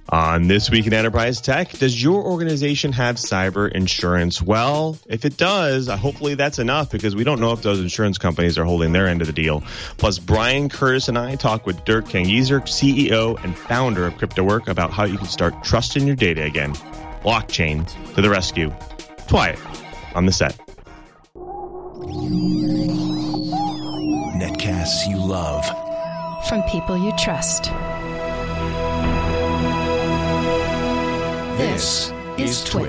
On This Week in Enterprise Tech, does your organization have cyber insurance? Well, if it does, hopefully that's enough, because we don't know if those insurance companies are holding their end of the deal. Plus, Brian Curtis and I talk with Dirk Kengieser, CEO and founder of CryptoWork, about how you can start trusting your data again. Blockchain to the rescue. Twiet on the set. Netcasts you love. From people you trust. This is Twit.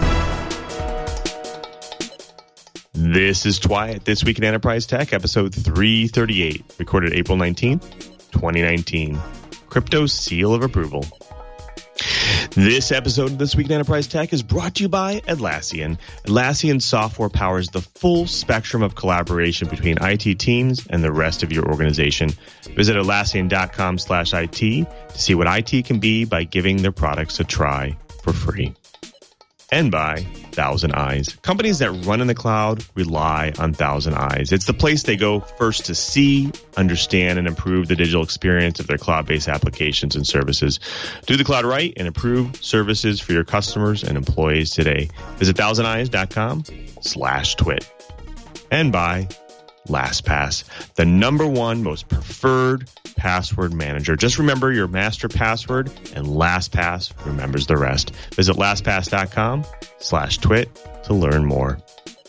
This is Twiet, This Week in Enterprise Tech, episode 338, recorded April 19th, 2019. Crypto seal of approval. This episode of This Week in Enterprise Tech is brought to you by Atlassian. Atlassian software powers the full spectrum of collaboration between IT teams and the rest of your organization. Visit Atlassian.com/IT to see what IT can be by giving their products a try for free. And by Thousand Eyes. Companies that run in the cloud rely on Thousand Eyes. It's the place they go first to see, understand, and improve the digital experience of their cloud-based applications and services. Do the cloud right and improve services for your customers and employees today. Visit thousandeyes.com/twit. And by LastPass, the #1 most preferred password manager. Just remember your master password, and LastPass remembers the rest. Visit lastpass.com/twit to learn more.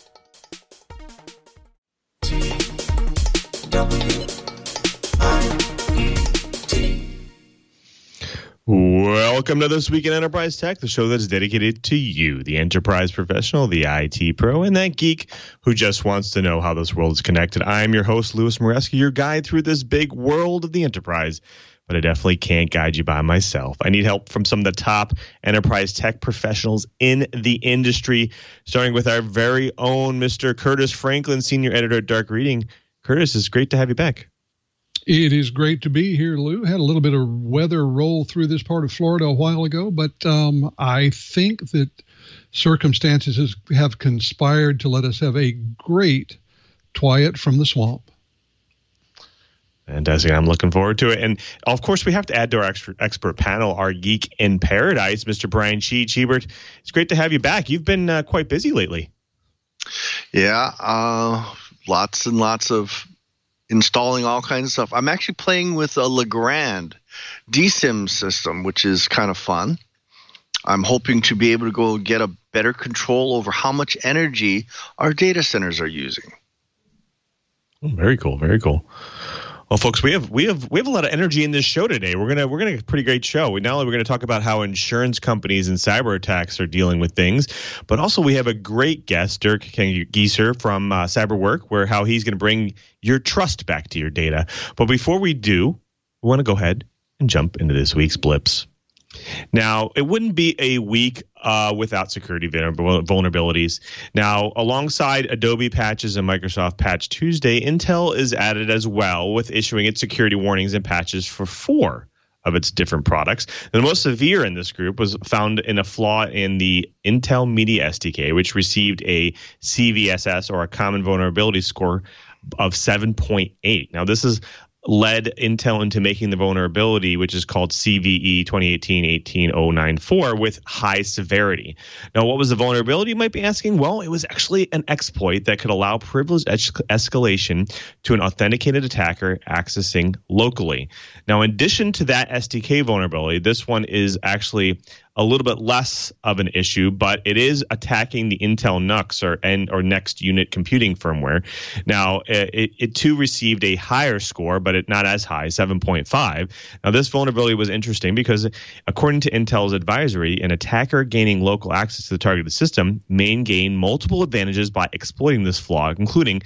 Welcome to This Week in Enterprise Tech, the show that's dedicated to you, the enterprise professional, the IT pro, and that geek who just wants to know how this world is connected. I'm your host, Louis Moreski, your guide through this big world of the enterprise, but I definitely can't guide you by myself. I need help from some of the top enterprise tech professionals in the industry, starting with our very own Mr. Curtis Franklin, senior editor at Dark Reading. Curtis, it's great to have you back. It is great to be here, Lou. Had a little bit of weather roll through this part of Florida a while ago, but I think that circumstances have conspired to let us have a great Twiet from the swamp. Fantastic. I'm looking forward to it. And, of course, we have to add to our expert panel, our geek in paradise, Mr. Brian Cheebert. It's great to have you back. You've been quite busy lately. Yeah, lots and lots of installing all kinds of stuff. I'm actually playing with a Legrand DSIM system, which is kind of fun. I'm hoping to be able to go get a better control over how much energy our data centers are using. Oh, very cool. Very cool. Well, folks, we have a lot of energy in this show today. We're gonna get a pretty great show. Not only we're gonna talk about how insurance companies and cyber attacks are dealing with things, but also we have a great guest, Dirk Kengieser from CyberWork, how he's gonna bring your trust back to your data. But before we do, we want to go ahead and jump into this week's blips. Now, it wouldn't be a week without security vulnerabilities. Now, alongside Adobe patches and Microsoft Patch Tuesday, Intel is added as well, with issuing its security warnings and patches for 4 of its different products. The most severe in this group was found in a flaw in the Intel Media SDK, which received a CVSS, or a common vulnerability score, of 7.8. Now, this is led Intel into making the vulnerability, which is called CVE 2018-18094, with high severity. Now, what was the vulnerability, you might be asking? Well, it was actually an exploit that could allow privilege escalation to an authenticated attacker accessing locally. Now, in addition to that SDK vulnerability, this one is actually a little bit less of an issue, but it is attacking the Intel NUC or Next Unit Computing firmware. Now, it too received a higher score, but not as high, 7.5. Now, this vulnerability was interesting because, according to Intel's advisory, an attacker gaining local access to the targeted system may gain multiple advantages by exploiting this flaw, including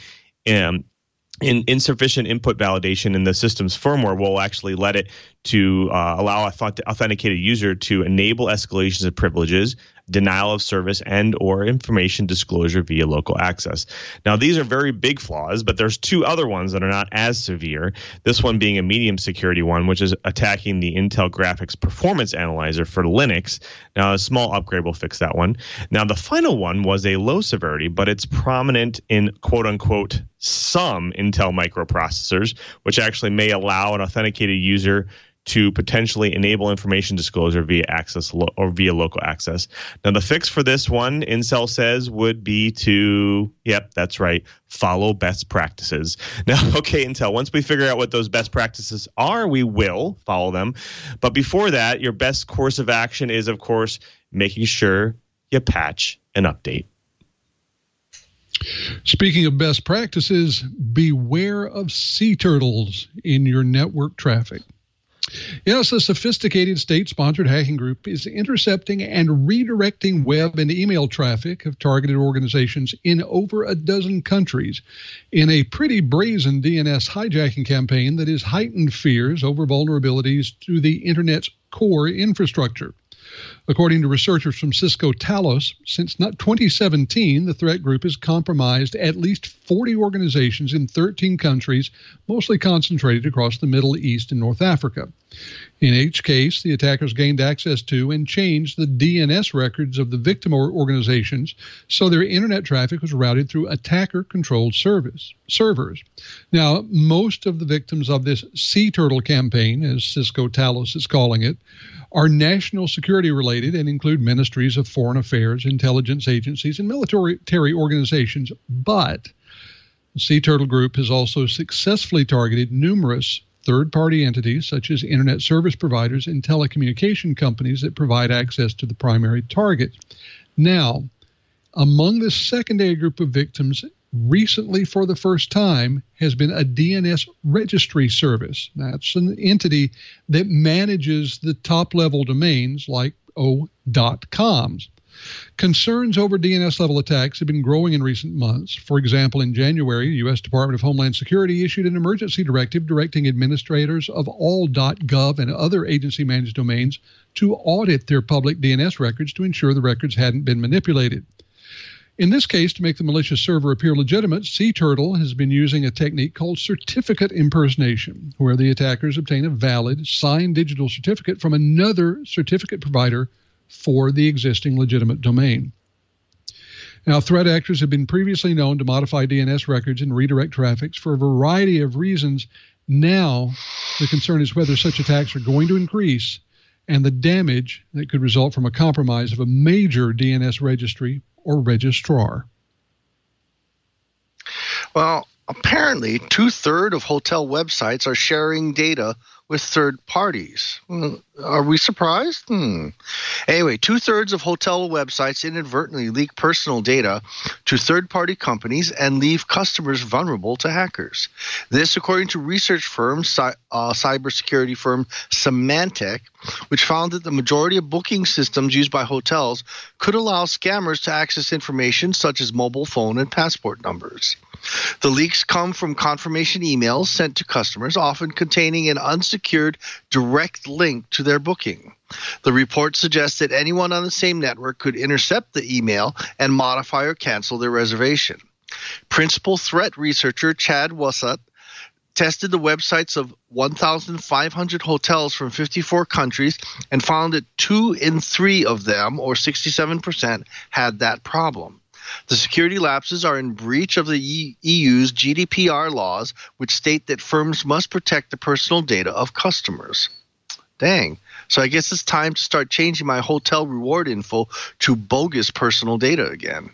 insufficient input validation in the system's firmware will actually let it to allow authenticated user to enable escalations of privileges, denial of service, and or information disclosure via local access. Now, these are very big flaws, but there's 2 other ones that are not as severe. This one being a medium security one, which is attacking the Intel Graphics Performance Analyzer for Linux. Now, a small upgrade will fix that one. Now, the final one was a low severity, but it's prominent in quote-unquote some Intel microprocessors, which actually may allow an authenticated user to potentially enable information disclosure via via local access. Now, the fix for this one, Incel says, would be to, yep, that's right, follow best practices. Now, okay, Intel, once we figure out what those best practices are, we will follow them. But before that, your best course of action is, of course, making sure you patch and update. Speaking of best practices, beware of sea turtles in your network traffic. Yes, a sophisticated state-sponsored hacking group is intercepting and redirecting web and email traffic of targeted organizations in over a dozen countries in a pretty brazen DNS hijacking campaign that has heightened fears over vulnerabilities to the Internet's core infrastructure. According to researchers from Cisco Talos, since 2017, the threat group has compromised at least 40 organizations in 13 countries, mostly concentrated across the Middle East and North Africa. In each case, the attackers gained access to and changed the DNS records of the victim organizations, so their internet traffic was routed through attacker-controlled servers. Now, most of the victims of this sea turtle campaign, as Cisco Talos is calling it, are national security related and include ministries of foreign affairs, intelligence agencies, and military organizations. But the Sea Turtle Group has also successfully targeted numerous third-party entities such as internet service providers and telecommunication companies that provide access to the primary target. Now, among this secondary group of victims, recently for the first time has been a DNS registry service. That's an entity that manages the top-level domains like o.coms. Concerns over DNS-level attacks have been growing in recent months. For example, in January, the U.S. Department of Homeland Security issued an emergency directive directing administrators of all .gov and other agency-managed domains to audit their public DNS records to ensure the records hadn't been manipulated. In this case, to make the malicious server appear legitimate, Sea Turtle has been using a technique called certificate impersonation, where the attackers obtain a valid, signed digital certificate from another certificate provider for the existing legitimate domain. Now, threat actors have been previously known to modify DNS records and redirect traffic for a variety of reasons. Now, the concern is whether such attacks are going to increase and the damage that could result from a compromise of a major DNS registry or registrar. Well, apparently 2/3 of hotel websites are sharing data with third parties. Are we surprised? Anyway, 2/3 of hotel websites inadvertently leak personal data to third-party companies and leave customers vulnerable to hackers. This, according to research firm, cybersecurity firm Symantec, which found that the majority of booking systems used by hotels could allow scammers to access information such as mobile phone and passport numbers. The leaks come from confirmation emails sent to customers, often containing an unsecured direct link to their booking. The report suggests that anyone on the same network could intercept the email and modify or cancel their reservation. Principal threat researcher Chad Wassat tested the websites of 1,500 hotels from 54 countries and found that 2 in 3 of them, or 67%, had that problem. The security lapses are in breach of the EU's GDPR laws, which state that firms must protect the personal data of customers. Dang. So I guess it's time to start changing my hotel reward info to bogus personal data again.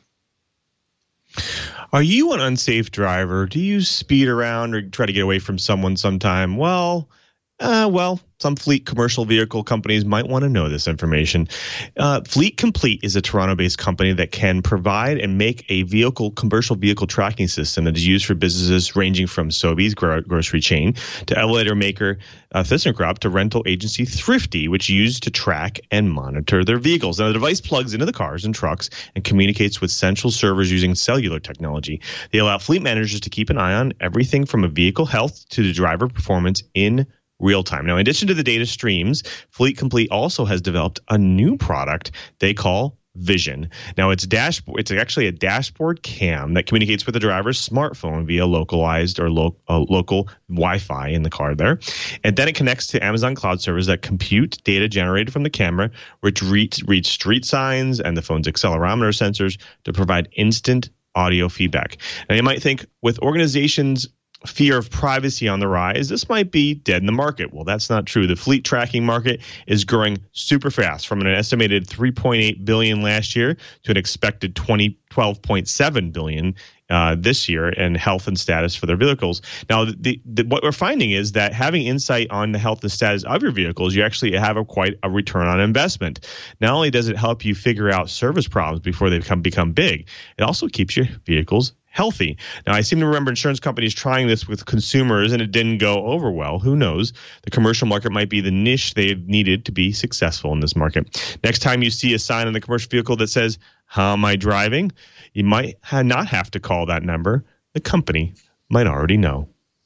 Are you an unsafe driver? Do you speed around or try to get away from someone sometime? Well, some fleet commercial vehicle companies might want to know this information. Fleet Complete is a Toronto-based company that can provide and make a commercial vehicle tracking system that is used for businesses ranging from Sobeys grocery chain to elevator maker ThyssenKrupp to rental agency Thrifty, which use to track and monitor their vehicles. Now, the device plugs into the cars and trucks and communicates with central servers using cellular technology. They allow fleet managers to keep an eye on everything from a vehicle health to the driver performance in real time. Now, in addition to the data streams, Fleet Complete also has developed a new product they call Vision. Now, it's actually a dashboard cam that communicates with the driver's smartphone via localized or local Wi-Fi in the car there. And then it connects to Amazon cloud servers that compute data generated from the camera, which reads street signs and the phone's accelerometer sensors to provide instant audio feedback. Now, you might think with organizations fear of privacy on the rise, this might be dead in the market. Well, that's not true. The fleet tracking market is growing super fast, from an estimated $3.8 billion last year to an expected $12.7 billion this year in health and status for their vehicles. Now, what we're finding is that having insight on the health and status of your vehicles, you actually have quite a return on investment. Not only does it help you figure out service problems before they become big, it also keeps your vehicles healthy. Now, I seem to remember insurance companies trying this with consumers, and it didn't go over well. Who knows? The commercial market might be the niche they needed to be successful in this market. Next time you see a sign on the commercial vehicle that says, "How am I driving?" you might not have to call that number. The company might already know.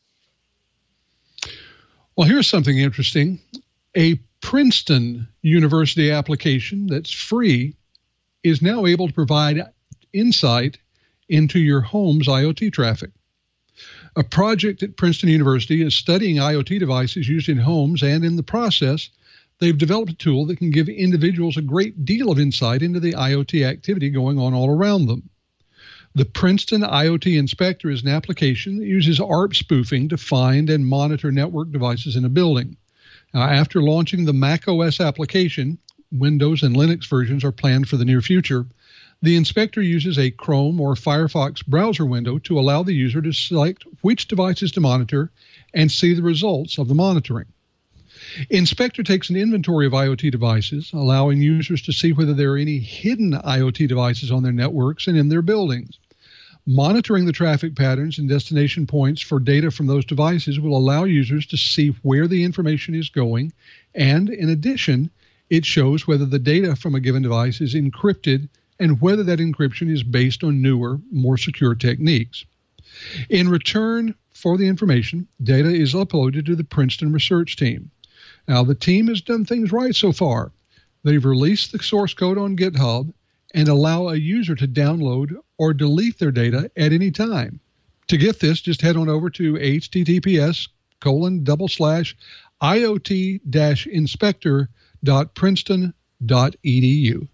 Well, here's something interesting. A Princeton University application that's free is now able to provide insight into your home's IoT traffic. A project at Princeton University is studying IoT devices used in homes, and in the process, they've developed a tool that can give individuals a great deal of insight into the IoT activity going on all around them. The Princeton IoT Inspector is an application that uses ARP spoofing to find and monitor network devices in a building. Now, after launching the macOS application, Windows and Linux versions are planned for the near future. The inspector uses a Chrome or Firefox browser window to allow the user to select which devices to monitor and see the results of the monitoring. Inspector takes an inventory of IoT devices, allowing users to see whether there are any hidden IoT devices on their networks and in their buildings. Monitoring the traffic patterns and destination points for data from those devices will allow users to see where the information is going, and in addition, it shows whether the data from a given device is encrypted and whether that encryption is based on newer, more secure techniques. In return for the information, data is uploaded to the Princeton research team. Now, the team has done things right so far. They've released the source code on GitHub and allow a user to download or delete their data at any time. To get this, just head on over to https://iot-inspector.princeton.edu.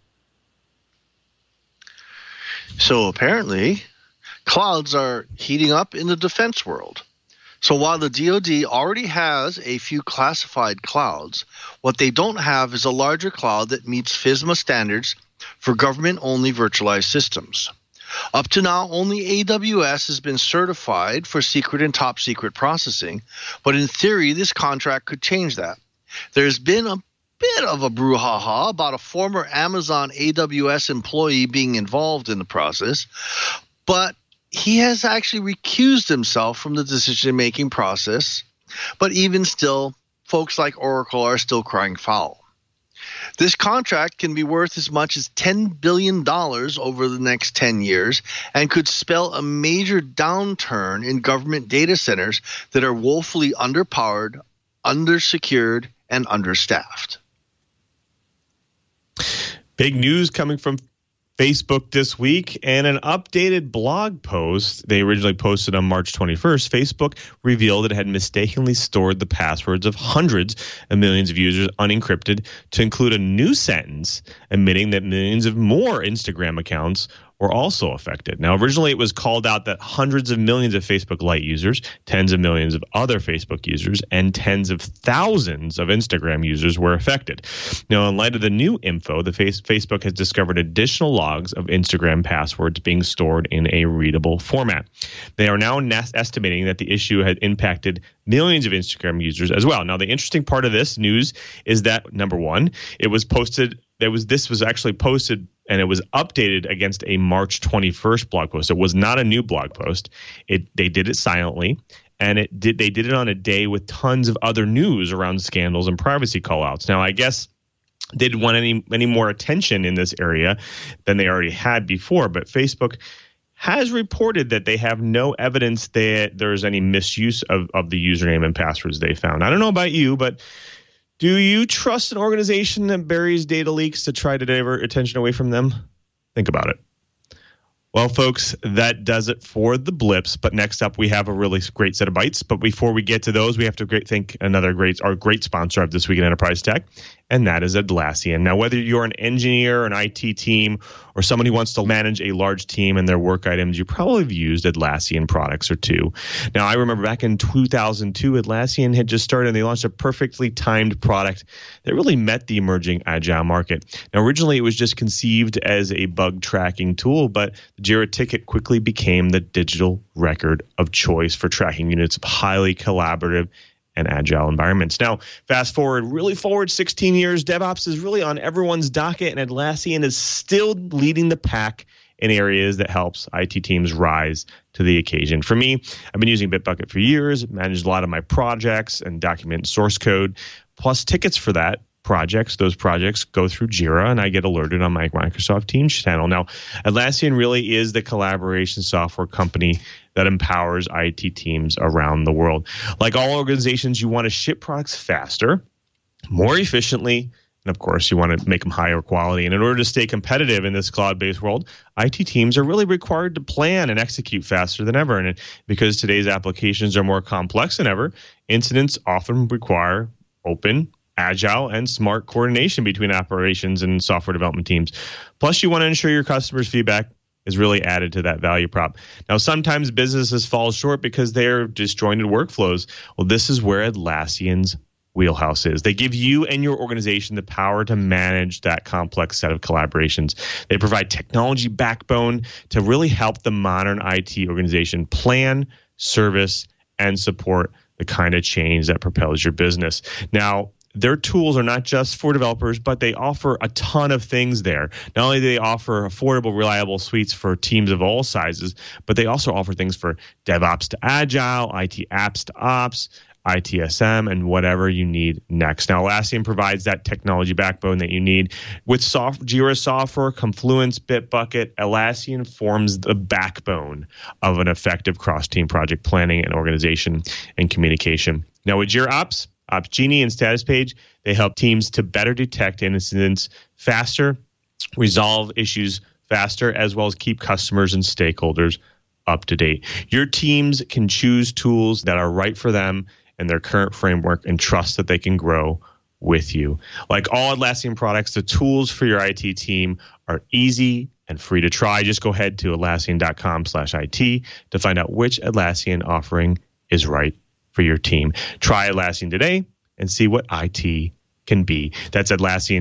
So apparently, clouds are heating up in the defense world. So while the DoD already has a few classified clouds, what they don't have is a larger cloud that meets FISMA standards for government-only virtualized systems. Up to now, only AWS has been certified for secret and top-secret processing, but in theory, this contract could change that. There's been a bit of a brouhaha about a former Amazon AWS employee being involved in the process, but he has actually recused himself from the decision-making process. But even still, folks like Oracle are still crying foul. This contract can be worth as much as $10 billion over the next 10 years and could spell a major downturn in government data centers that are woefully underpowered, undersecured, and understaffed. Big news coming from Facebook this week, and an updated blog post they originally posted on March 21st. Facebook revealed it had mistakenly stored the passwords of hundreds of millions of users unencrypted to include a new sentence admitting that millions of more Instagram accounts were also affected. Now, originally it was called out that hundreds of millions of Facebook Lite users, tens of millions of other Facebook users, and tens of thousands of Instagram users were affected. Now, in light of the new info, Facebook has discovered additional logs of Instagram passwords being stored in a readable format. They are now estimating that the issue had impacted millions of Instagram users as well. Now, the interesting part of this news is that, number one, this was actually posted and it was updated against a March 21st blog post. It was not a new blog post. They did it silently, and they did it on a day with tons of other news around scandals and privacy callouts. Now, I guess they didn't want any more attention in this area than they already had before, but Facebook has reported that they have no evidence that there's any misuse of the username and passwords they found. I don't know about you, but do you trust an organization that buries data leaks to try to divert attention away from them? Think about it. Well, folks, that does it for the blips. But next up, we have a really great set of bites. But before we get to those, we have to thank our great sponsor of This Week in Enterprise Tech, and that is Atlassian. Now, whether you're an engineer, an IT team, or someone who wants to manage a large team and their work items, you probably have used Atlassian products or two. Now, I remember back in 2002, Atlassian had just started and they launched a perfectly timed product that really met the emerging agile market. Now, originally, it was just conceived as a bug tracking tool, but the Jira ticket quickly became the digital record of choice for tracking units of highly collaborative and agile environments. Now, fast forward 16 years, DevOps is really on everyone's docket, and Atlassian is still leading the pack in areas that helps IT teams rise to the occasion. For me, I've been using Bitbucket for years, managed a lot of my projects and document source code, plus tickets for that. Those projects go through Jira, and I get alerted on my Microsoft Teams channel. Now, Atlassian really is the collaboration software company that empowers IT teams around the world. Like all organizations, you want to ship products faster, more efficiently, and of course, you want to make them higher quality. And in order to stay competitive in this cloud-based world, IT teams are really required to plan and execute faster than ever. And because today's applications are more complex than ever, incidents often require open, agile, and smart coordination between operations and software development teams. Plus, you want to ensure your customers' feedback is really added to that value prop. Now, sometimes businesses fall short because they're disjointed workflows. Well, this is where Atlassian's wheelhouse is. They give you and your organization the power to manage that complex set of collaborations. They provide technology backbone to really help the modern IT organization plan, service, and support the kind of change that propels your business. Now, their tools are not just for developers, but they offer a ton of things there. Not only do they offer affordable, reliable suites for teams of all sizes, but they also offer things for DevOps to Agile, IT apps to Ops, ITSM, and whatever you need next. Now, Atlassian provides that technology backbone that you need. With Jira Software, Confluence, Bitbucket, Atlassian forms the backbone of an effective cross-team project planning and organization and communication. Now, with Jira Ops Genie and Status Page, they help teams to better detect incidents faster, resolve issues faster, as well as keep customers and stakeholders up to date. Your teams can choose tools that are right for them and their current framework and trust that they can grow with you. Like all Atlassian products, the tools for your IT team are easy and free to try. Just go ahead to Atlassian.com/IT to find out which Atlassian offering is right for your team. Try Atlassian today and see what IT can be. That's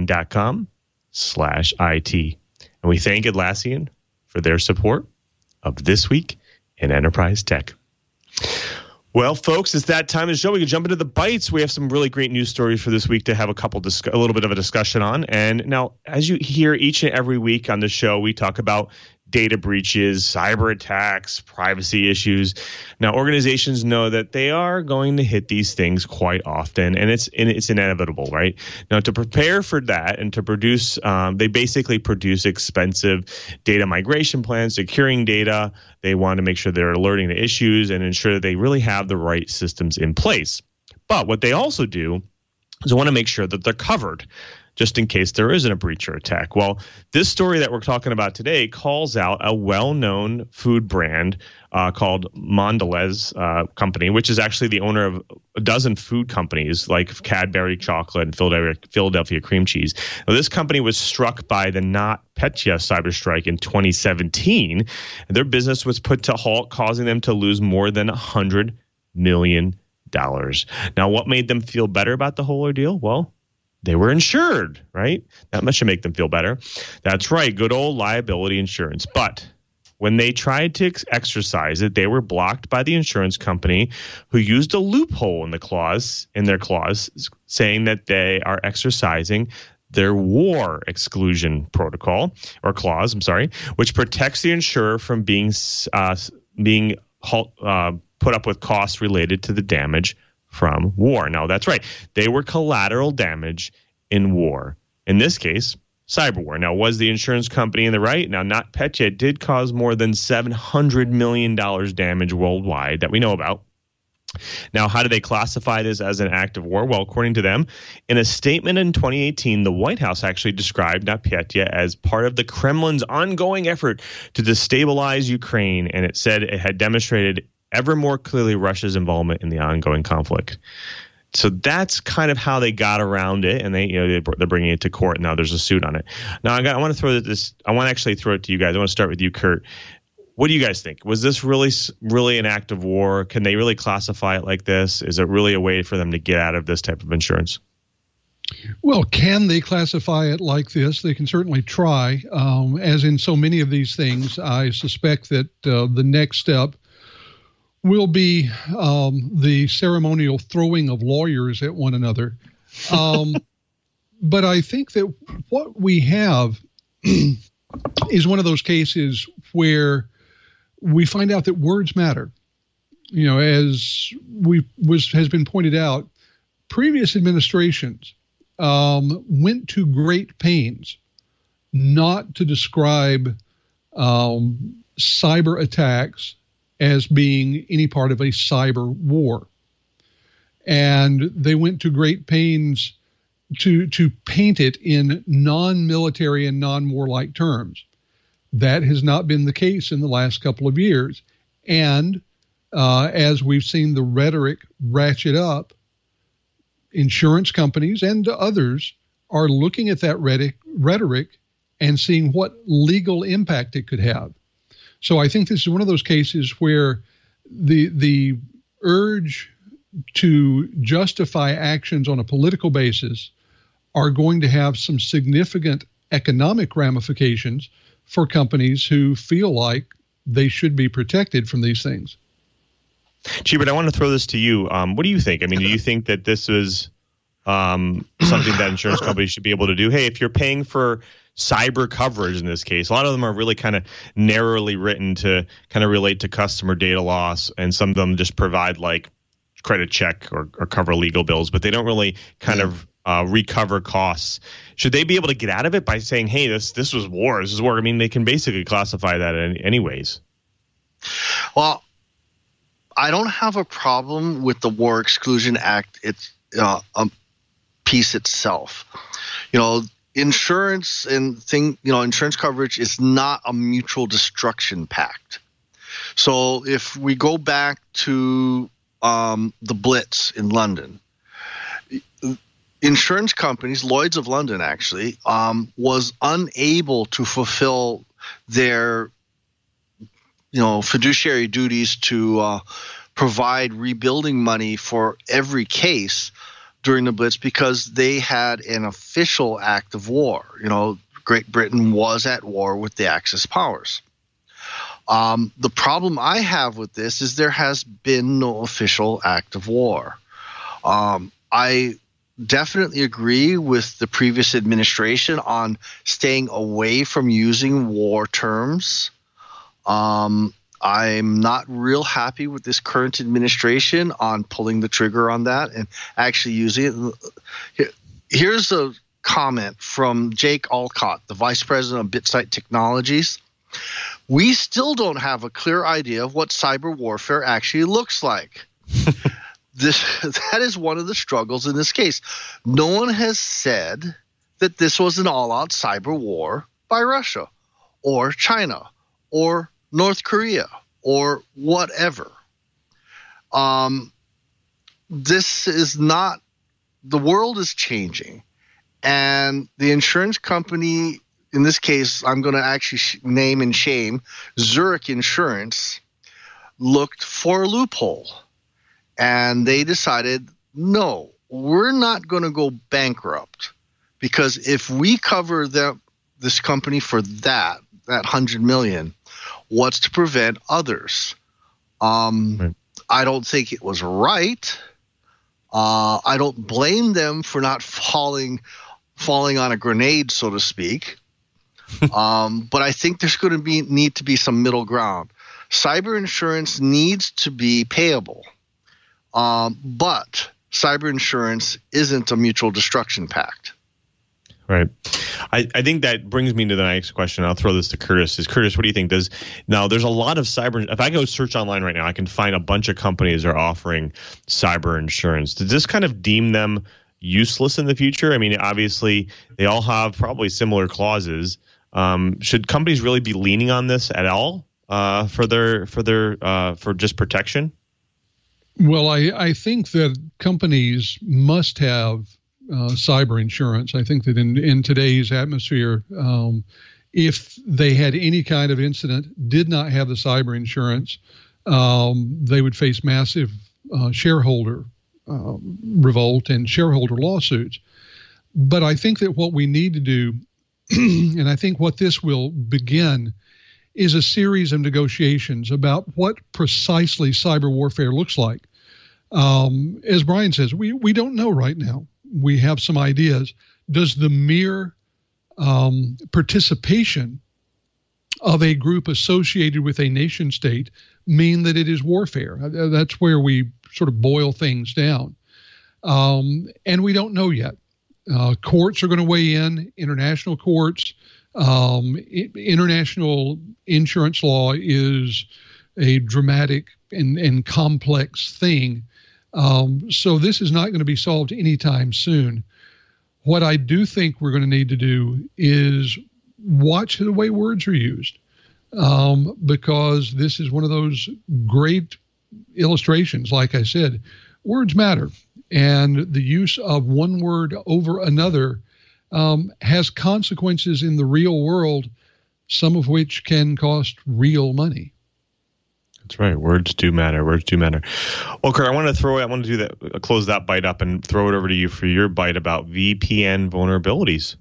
Atlassian.com/IT. And we thank Atlassian for their support of This Week in Enterprise Tech. Well, folks, it's that time of the show. We can jump into the bites. We have some really great news stories for this week to have a little bit of a discussion on. And now, as you hear each and every week on the show, we talk about data breaches, cyber attacks, privacy issues. Now, organizations know that they are going to hit these things quite often, and it's inevitable, right? Now, to prepare for that and to produce, they basically produce expensive data migration plans, securing data. They want to make sure they're alerting the issues and ensure that they really have the right systems in place. But what they also do is they want to make sure that they're covered, just in case there isn't a breach or attack. Well, this story that we're talking about today calls out a well-known food brand called Mondelez Company, which is actually the owner of a dozen food companies like Cadbury Chocolate and Philadelphia Cream Cheese. Now, this company was struck by the NotPetya cyber strike in 2017. And their business was put to halt, causing them to lose more than $100 million. Now, what made them feel better about the whole ordeal? Well, they were insured, right? That much should make them feel better. That's right, good old liability insurance. But when they tried to exercise it, they were blocked by the insurance company, who used a loophole in their clause, saying that they are exercising their war exclusion protocol or clause, which protects the insurer from being put up with costs related to the damage from war. Now, that's right. They were collateral damage in war. In this case, cyber war. Now, was the insurance company in the right? Now, NotPetya did cause more than $700 million damage worldwide that we know about. Now, how do they classify this as an act of war? Well, according to them, in a statement in 2018, the White House actually described NotPetya as part of the Kremlin's ongoing effort to destabilize Ukraine, and it said it had demonstrated ever more clearly Russia's involvement in the ongoing conflict. So that's kind of how they got around it, and they're bringing it to court. Now there's a suit on it. Now I want to throw this. I want to actually throw it to you guys. I want to start with you, Kurt. What do you guys think? Was this really an act of war? Can they really classify it like this? Is it really a way for them to get out of this type of insurance? Well, can they classify it like this? They can certainly try. As in so many of these things, I suspect that the next step will be the ceremonial throwing of lawyers at one another. But I think that what we have is one of those cases where we find out that words matter. As has been pointed out, previous administrations went to great pains not to describe cyber attacks as being any part of a cyber war. And they went to great pains to paint it in non-military and non-warlike terms. That has not been the case in the last couple of years. And as we've seen the rhetoric ratchet up, insurance companies and others are looking at that rhetoric and seeing what legal impact it could have. So I think this is one of those cases where the urge to justify actions on a political basis are going to have some significant economic ramifications for companies who feel like they should be protected from these things. Cheebert, I want to throw this to you. What do you think? I mean, do you think that this is something that insurance companies should be able to do? Hey, if you're paying for cyber coverage in this case, a lot of them are really kind of narrowly written to kind of relate to customer data loss, and some of them just provide like credit check or cover legal bills, but they don't really kind of recover costs. Should they be able to get out of it by saying, hey, this was war, this is war? I mean, they can basically classify that anyways. Well, I don't have a problem with the War Exclusion Act. It's piece itself. Insurance insurance coverage is not a mutual destruction pact. So if we go back to the Blitz in London, insurance companies, Lloyd's of London actually, was unable to fulfill their fiduciary duties to provide rebuilding money for every case during the Blitz because they had an official act of war. Great Britain was at war with the Axis powers. The problem I have with this is there has been no official act of war. I definitely agree with the previous administration on staying away from using war terms. I'm not real happy with this current administration on pulling the trigger on that and actually using it. Here's a comment from Jake Alcott, the vice president of BitSight Technologies. We still don't have a clear idea of what cyber warfare actually looks like. That is one of the struggles in this case. No one has said that this was an all-out cyber war by Russia or China or North Korea or whatever. This is not – the world is changing. And the insurance company, in this case, I'm going to actually name and shame, Zurich Insurance, looked for a loophole. And they decided, no, we're not going to go bankrupt, because if we cover this company for that $100 million, what's to prevent others? Right. I don't think it was right. I don't blame them for not falling on a grenade, so to speak. But I think there's going to need to be some middle ground. Cyber insurance needs to be payable. But cyber insurance isn't a mutual destruction pact. Right. I think that brings me to the next question. I'll throw this to Curtis. Curtis, what do you think? There's a lot of cyber. If I go search online right now, I can find a bunch of companies that are offering cyber insurance. Does this kind of deem them useless in the future? I mean, obviously, they all have probably similar clauses. Should companies really be leaning on this at all for just protection? Well, I think that companies must have cyber insurance. I think that in today's atmosphere, if they had any kind of incident, did not have the cyber insurance, they would face massive shareholder revolt and shareholder lawsuits. But I think that what we need to do, and I think what this will begin, is a series of negotiations about what precisely cyber warfare looks like. As Brian says, we don't know right now. We have some ideas. Does the mere participation of a group associated with a nation state mean that it is warfare? That's where we sort of boil things down. And we don't know yet. Courts are going to weigh in, international courts. International insurance law is a dramatic and complex thing. So this is not going to be solved anytime soon. What I do think we're going to need to do is watch the way words are used, because this is one of those great illustrations. Like I said, words matter, and the use of one word over another has consequences in the real world, some of which can cost real money. That's right. Words do matter. Words do matter. Well, Kurt, I want to do that, close that bite up and throw it over to you for your bite about VPN vulnerabilities.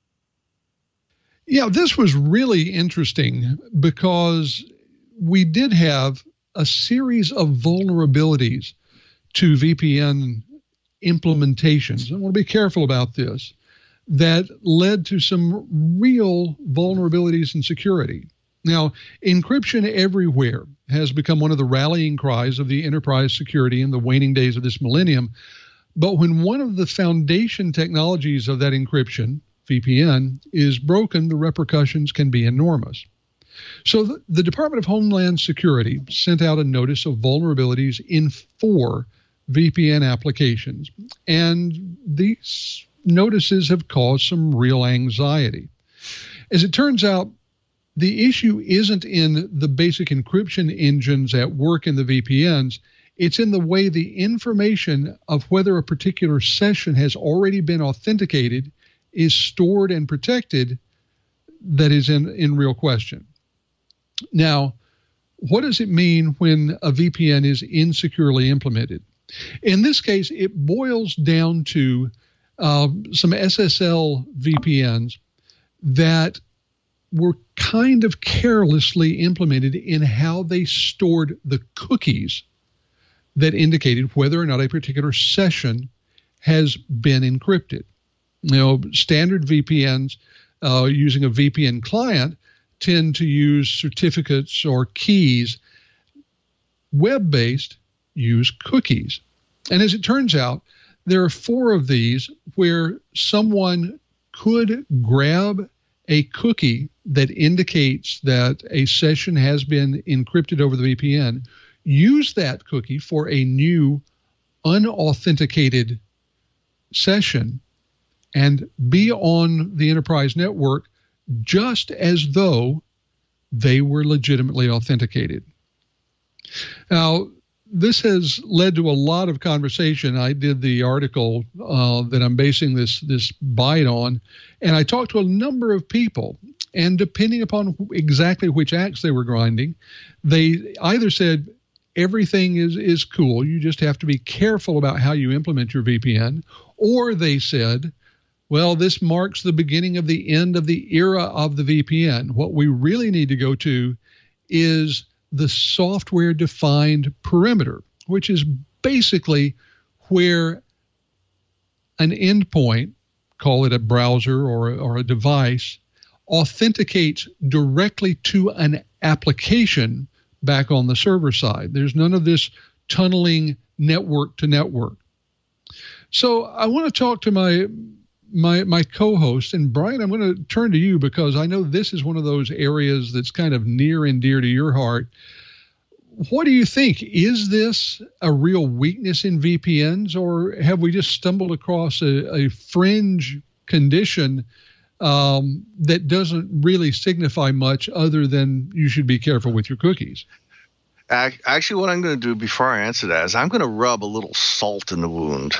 Yeah, this was really interesting because we did have a series of vulnerabilities to VPN implementations. I want to be careful about this. That led to some real vulnerabilities in security. Now, encryption everywhere has become one of the rallying cries of the enterprise security in the waning days of this millennium. But when one of the foundation technologies of that encryption, VPN, is broken, the repercussions can be enormous. So the Department of Homeland Security sent out a notice of vulnerabilities in 4 VPN applications. And these notices have caused some real anxiety. As it turns out, the issue isn't in the basic encryption engines at work in the VPNs. It's in the way the information of whether a particular session has already been authenticated is stored and protected that is in real question. Now, what does it mean when a VPN is insecurely implemented? In this case, it boils down to some SSL VPNs that were kind of carelessly implemented in how they stored the cookies that indicated whether or not a particular session has been encrypted. Standard VPNs using a VPN client tend to use certificates or keys. Web-based use cookies. And as it turns out, there are 4 of these where someone could grab a cookie that indicates that a session has been encrypted over the VPN, use that cookie for a new unauthenticated session, and be on the enterprise network just as though they were legitimately authenticated. Now, this has led to a lot of conversation. I did the article that I'm basing this bite on, and I talked to a number of people. And depending upon exactly which axe they were grinding, they either said everything is cool, you just have to be careful about how you implement your VPN, or they said, well, this marks the beginning of the end of the era of the VPN. What we really need to go to is the software-defined perimeter, which is basically where an endpoint, call it a browser or a device, authenticates directly to an application back on the server side. There's none of this tunneling network to network. So I want to talk to my co-host, and Brian, I'm going to turn to you because I know this is one of those areas that's kind of near and dear to your heart. What do you think? Is this a real weakness in VPNs, or have we just stumbled across a fringe condition that doesn't really signify much other than you should be careful with your cookies? Actually, what I'm going to do before I answer that is I'm going to rub a little salt in the wound.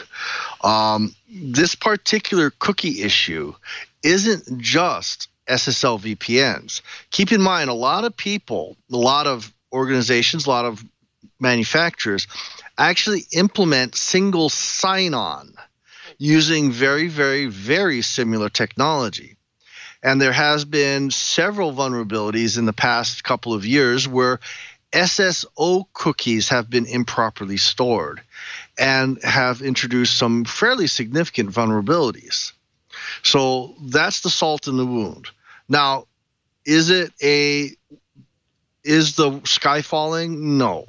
This particular cookie issue isn't just SSL VPNs. Keep in mind, a lot of people, a lot of organizations, a lot of manufacturers actually implement single sign-on using very, very, very similar technology. And there has been several vulnerabilities in the past couple of years where SSO cookies have been improperly stored and have introduced some fairly significant vulnerabilities. So that's the salt in the wound. Now, is the sky falling? No.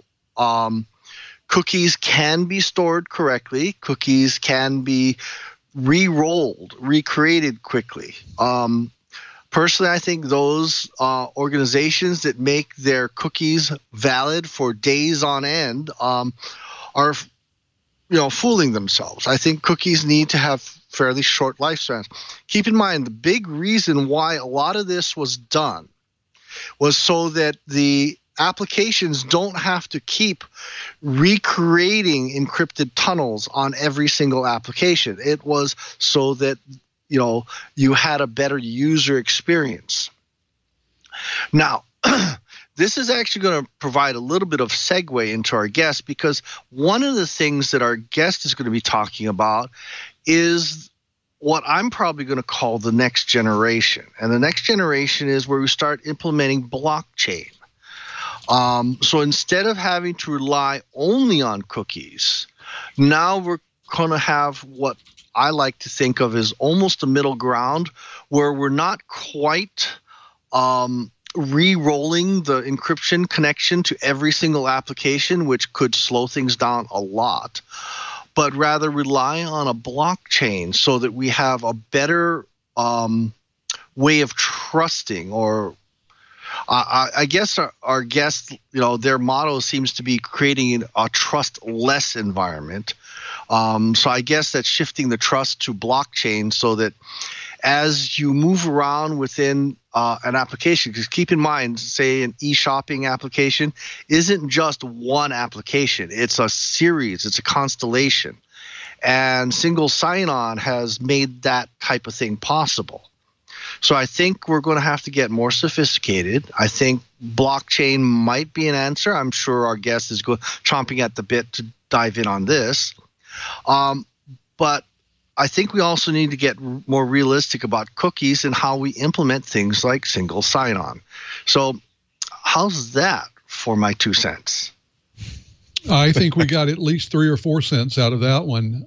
Cookies can be stored correctly. Cookies can be re-rolled, recreated quickly. Personally, I think those organizations that make their cookies valid for days on end are, fooling themselves. I think cookies need to have fairly short lifespans. Keep in mind, the big reason why a lot of this was done was so that the applications don't have to keep recreating encrypted tunnels on every single application. It was so that you had a better user experience. Now, this is actually going to provide a little bit of segue into our guest, because one of the things that our guest is going to be talking about is what I'm probably going to call the next generation. And the next generation is where we start implementing blockchain. So instead of having to rely only on cookies, now we're going to have what I like to think of as almost a middle ground, where we're not quite re-rolling the encryption connection to every single application, which could slow things down a lot, but rather rely on a blockchain so that we have a better way of trusting. Or I guess our guests, their motto seems to be creating a trust-less environment. So I guess that's shifting the trust to blockchain so that as you move around within an application, because keep in mind, say an e-shopping application isn't just one application. It's a series. It's a constellation. And single sign-on has made that type of thing possible. So I think we're going to have to get more sophisticated. I think blockchain might be an answer. I'm sure our guest is chomping at the bit to dive in on this. But I think we also need to get more realistic about cookies and how we implement things like single sign-on. So how's that for my 2 cents? I think we got at least 3 or 4 cents out of that one,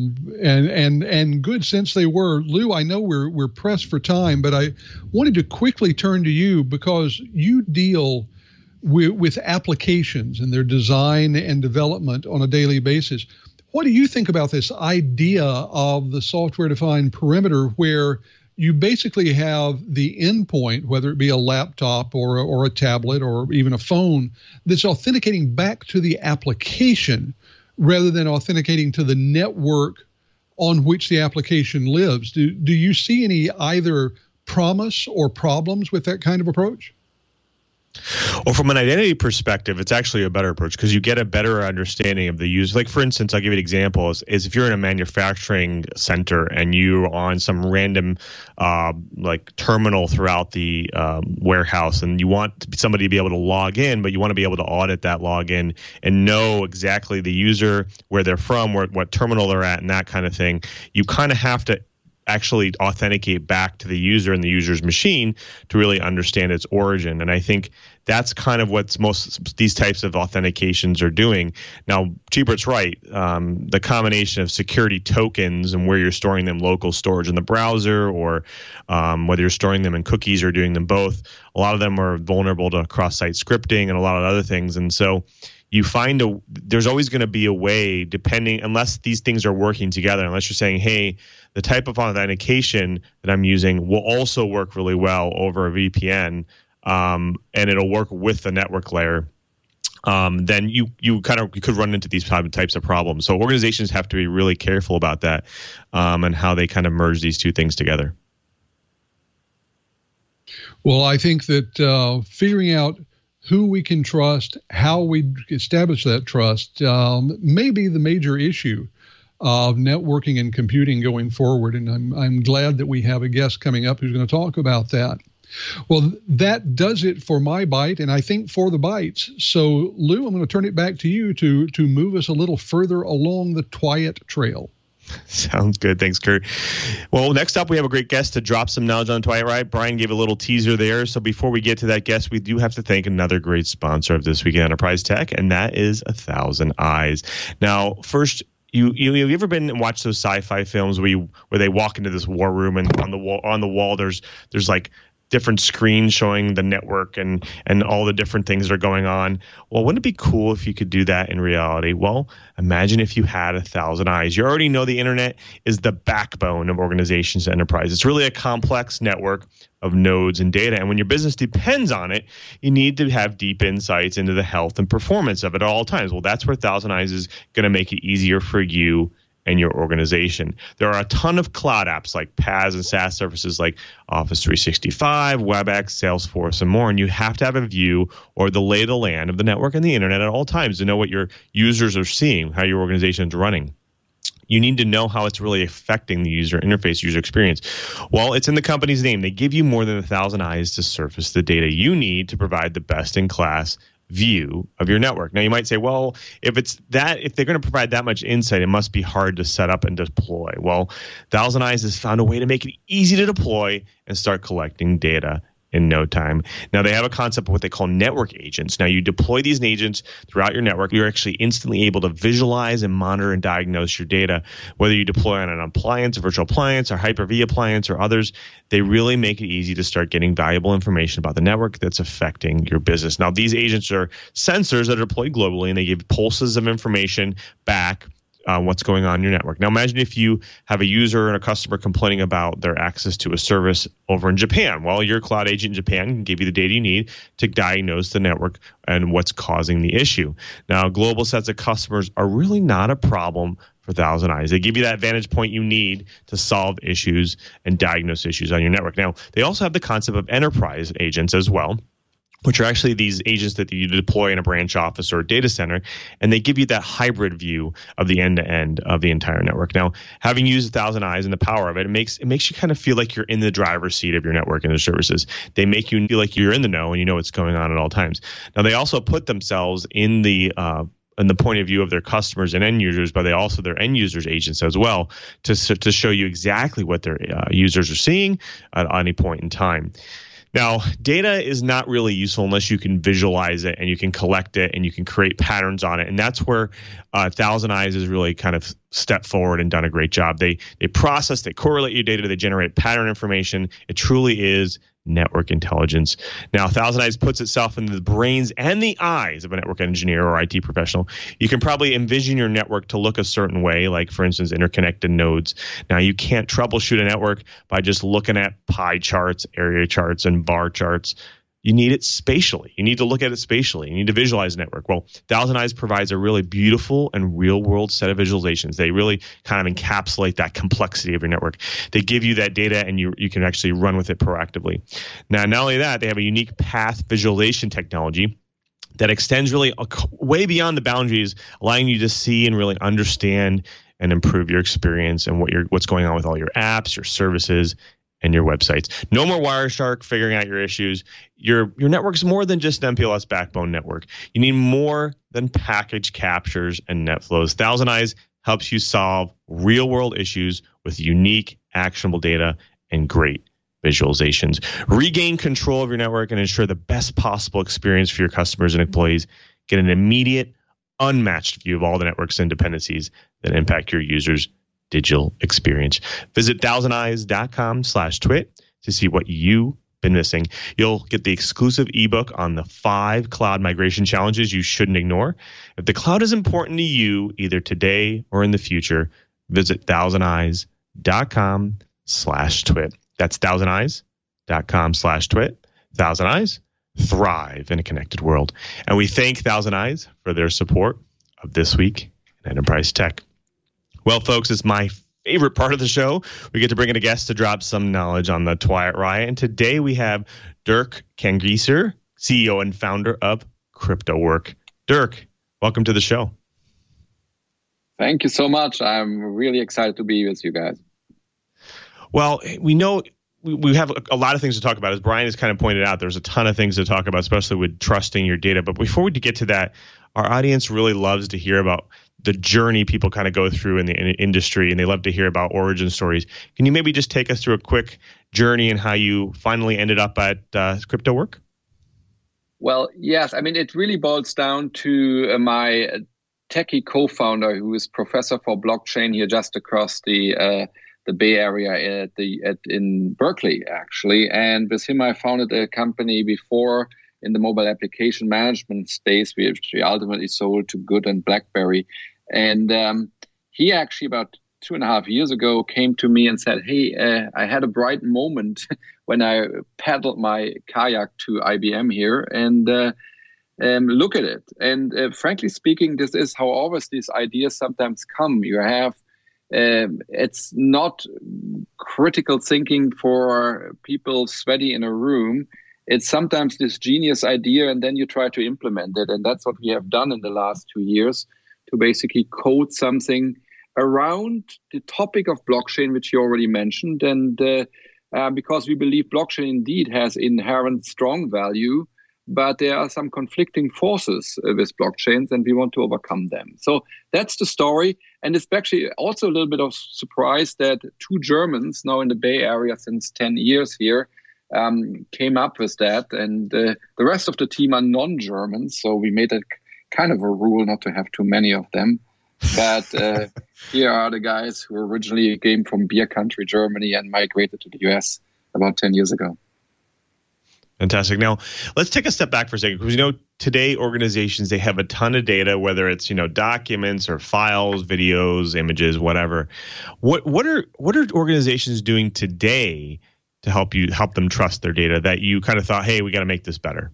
and good sense they were. Lou, I know we're pressed for time, but I wanted to quickly turn to you because you deal with applications and their design and development on a daily basis. What do you think about this idea of the software-defined perimeter, where you basically have the endpoint, whether it be a laptop or a tablet or even a phone, that's authenticating back to the application rather than authenticating to the network on which the application lives? Do you see any either promise or problems with that kind of approach? Well, from an identity perspective, it's actually a better approach because you get a better understanding of the user. Like, for instance, I'll give you an example is if you're in a manufacturing center and you're on some random terminal throughout the warehouse, and you want somebody to be able to log in, but you want to be able to audit that login and know exactly the user, where they're from, what terminal they're at, and that kind of thing. You kind of have to actually authenticate back to the user and the user's machine to really understand its origin. And I think that's kind of what these types of authentications are doing. Now, Gbert's right. The combination of security tokens and where you're storing them, local storage in the browser, or whether you're storing them in cookies or doing them both, a lot of them are vulnerable to cross-site scripting and a lot of other things. And so you find there's always going to be a way, unless these things are working together, unless you're saying, hey, the type of authentication that I'm using will also work really well over a VPN, and it'll work with the network layer, then you could run into these types of problems. So organizations have to be really careful about that, and how they kind of merge these two things together. Well, I think that figuring out who we can trust, how we establish that trust, may be the major issue of networking and computing going forward. And I'm glad that we have a guest coming up who's going to talk about that. Well, that does it for my bite, and I think for the bites. So, Lou, I'm going to turn it back to you to move us a little further along the Twiat trail. Sounds good. Thanks, Kurt. Well, next up, we have a great guest to drop some knowledge on Twiat Riot. Brian gave a little teaser there. So before we get to that guest, we do have to thank another great sponsor of This Week in Enterprise Tech, and that is 1,000 Eyes. Now, first, you ever been and watched those sci-fi films where they walk into this war room, and on the wall there's like different screens showing the network and all the different things that are going on? Well, wouldn't it be cool if you could do that in reality? Well, imagine if you had 1,000 eyes. You already know the internet is the backbone of organizations and enterprise. It's really a complex network of nodes and data. And when your business depends on it, you need to have deep insights into the health and performance of it at all times. Well, that's where 1,000 Eyes is going to make it easier for you and your organization. There are a ton of cloud apps like PaaS and SaaS services like Office 365, WebEx, Salesforce, and more. And you have to have a view or the lay of the land of the network and the internet at all times to know what your users are seeing, how your organization is running. You need to know how it's really affecting the user interface, user experience. Well, it's in the company's name. They give you more than 1,000 eyes to surface the data you need to provide the best-in-class view of your network. Now, you might say, well, if they're going to provide that much insight, it must be hard to set up and deploy. Well, 1,000 Eyes has found a way to make it easy to deploy and start collecting data in no time. Now, they have a concept of what they call network agents. Now, you deploy these agents throughout your network. You're actually instantly able to visualize and monitor and diagnose your data. Whether you deploy on an appliance, a virtual appliance, or Hyper-V appliance, or others, they really make it easy to start getting valuable information about the network that's affecting your business. Now, these agents are sensors that are deployed globally, and they give pulses of information back what's going on in your network. Now, imagine if you have a user and a customer complaining about their access to a service over in Japan. Well, your cloud agent in Japan can give you the data you need to diagnose the network and what's causing the issue. Now, global sets of customers are really not a problem for 1,000 Eyes. They give you that vantage point you need to solve issues and diagnose issues on your network. Now, they also have the concept of enterprise agents as well, which are actually these agents that you deploy in a branch office or a data center, and they give you that hybrid view of the end-to-end of the entire network. Now, having used 1,000 Eyes and the power of it, it makes you kind of feel like you're in the driver's seat of your network and the services. They make you feel like you're in the know and you know what's going on at all times. Now, they also put themselves in the point of view of their customers and end users, but they also their end users agents as well to show you exactly what their users are seeing at any point in time. Now, data is not really useful unless you can visualize it and you can collect it and you can create patterns on it. And that's where 1,000 Eyes has really kind of stepped forward and done a great job. They process, they correlate your data, they generate pattern information. It truly is network intelligence. Now, 1,000 Eyes puts itself in the brains and the eyes of a network engineer or IT professional. You can probably envision your network to look a certain way, like, for instance, interconnected nodes. Now, you can't troubleshoot a network by just looking at pie charts, area charts, and bar charts. You need it spatially. You need to look at it spatially. You need to visualize the network. Well, 1,000 Eyes provides a really beautiful and real-world set of visualizations. They really kind of encapsulate that complexity of your network. They give you that data, and you can actually run with it proactively. Now, not only that, they have a unique path visualization technology that extends really way beyond the boundaries, allowing you to see and really understand and improve your experience and what's going on with all your apps, your services, and your websites. No more Wireshark figuring out your issues. Your network's more than just an MPLS backbone network. You need more than package captures and net flows. 1,000 Eyes helps you solve real-world issues with unique, actionable data and great visualizations. Regain control of your network and ensure the best possible experience for your customers and employees. Get an immediate, unmatched view of all the networks and dependencies that impact your users' digital experience. Visit 1000eyes.com/twit to see what you've been missing. You'll get the exclusive ebook on the 5 cloud migration challenges you shouldn't ignore. If the cloud is important to you, either today or in the future, visit 1000eyes.com/twit. That's 1000eyes.com/twit. 1,000 Eyes, thrive in a connected world. And we thank 1,000 Eyes for their support of This Week in Enterprise Tech. Well, folks, it's my favorite part of the show. We get to bring in a guest to drop some knowledge on the Twiat Riot. And today we have Dirk Kangieser CEO and founder of CryptoWork. Dirk, welcome to the show. Thank you so much. I'm really excited to be with you guys. Well, we know we have a lot of things to talk about. As Brian has kind of pointed out, there's a ton of things to talk about, especially with trusting your data. But before we get to that, our audience really loves to hear about the journey people kind of go through in the industry, and they love to hear about origin stories. Can you maybe just take us through a quick journey and how you finally ended up at CryptoWork? Well, yes. I mean, it really boils down to my techie co-founder, who is professor for blockchain here just across the Bay Area in Berkeley, actually. And with him, I founded a company before in the mobile application management space, which we ultimately sold to Good and BlackBerry. And he actually, about 2.5 years ago, came to me and said, hey, I had a bright moment when I paddled my kayak to IBM here, and look at it. And frankly speaking, this is how always these ideas sometimes come. You have it's not critical thinking for people sweaty in a room. It's sometimes this genius idea, and then you try to implement it. And that's what we have done in the last 2 years, to basically code something around the topic of blockchain, which you already mentioned. And because we believe blockchain indeed has inherent strong value, but there are some conflicting forces with blockchains, and we want to overcome them. So that's the story. And it's actually also a little bit of surprise that 2 Germans now in the Bay Area since 10 years here came up with that. And the rest of the team are non-Germans. So we made it kind of a rule not to have too many of them. But here are the guys who originally came from beer country, Germany, and migrated to the US about 10 years ago. Fantastic. Now, let's take a step back for a second, because today organizations, they have a ton of data, whether it's documents or files, videos, images, whatever. What are organizations doing today to help them trust their data that you kind of thought, hey, we got to make this better?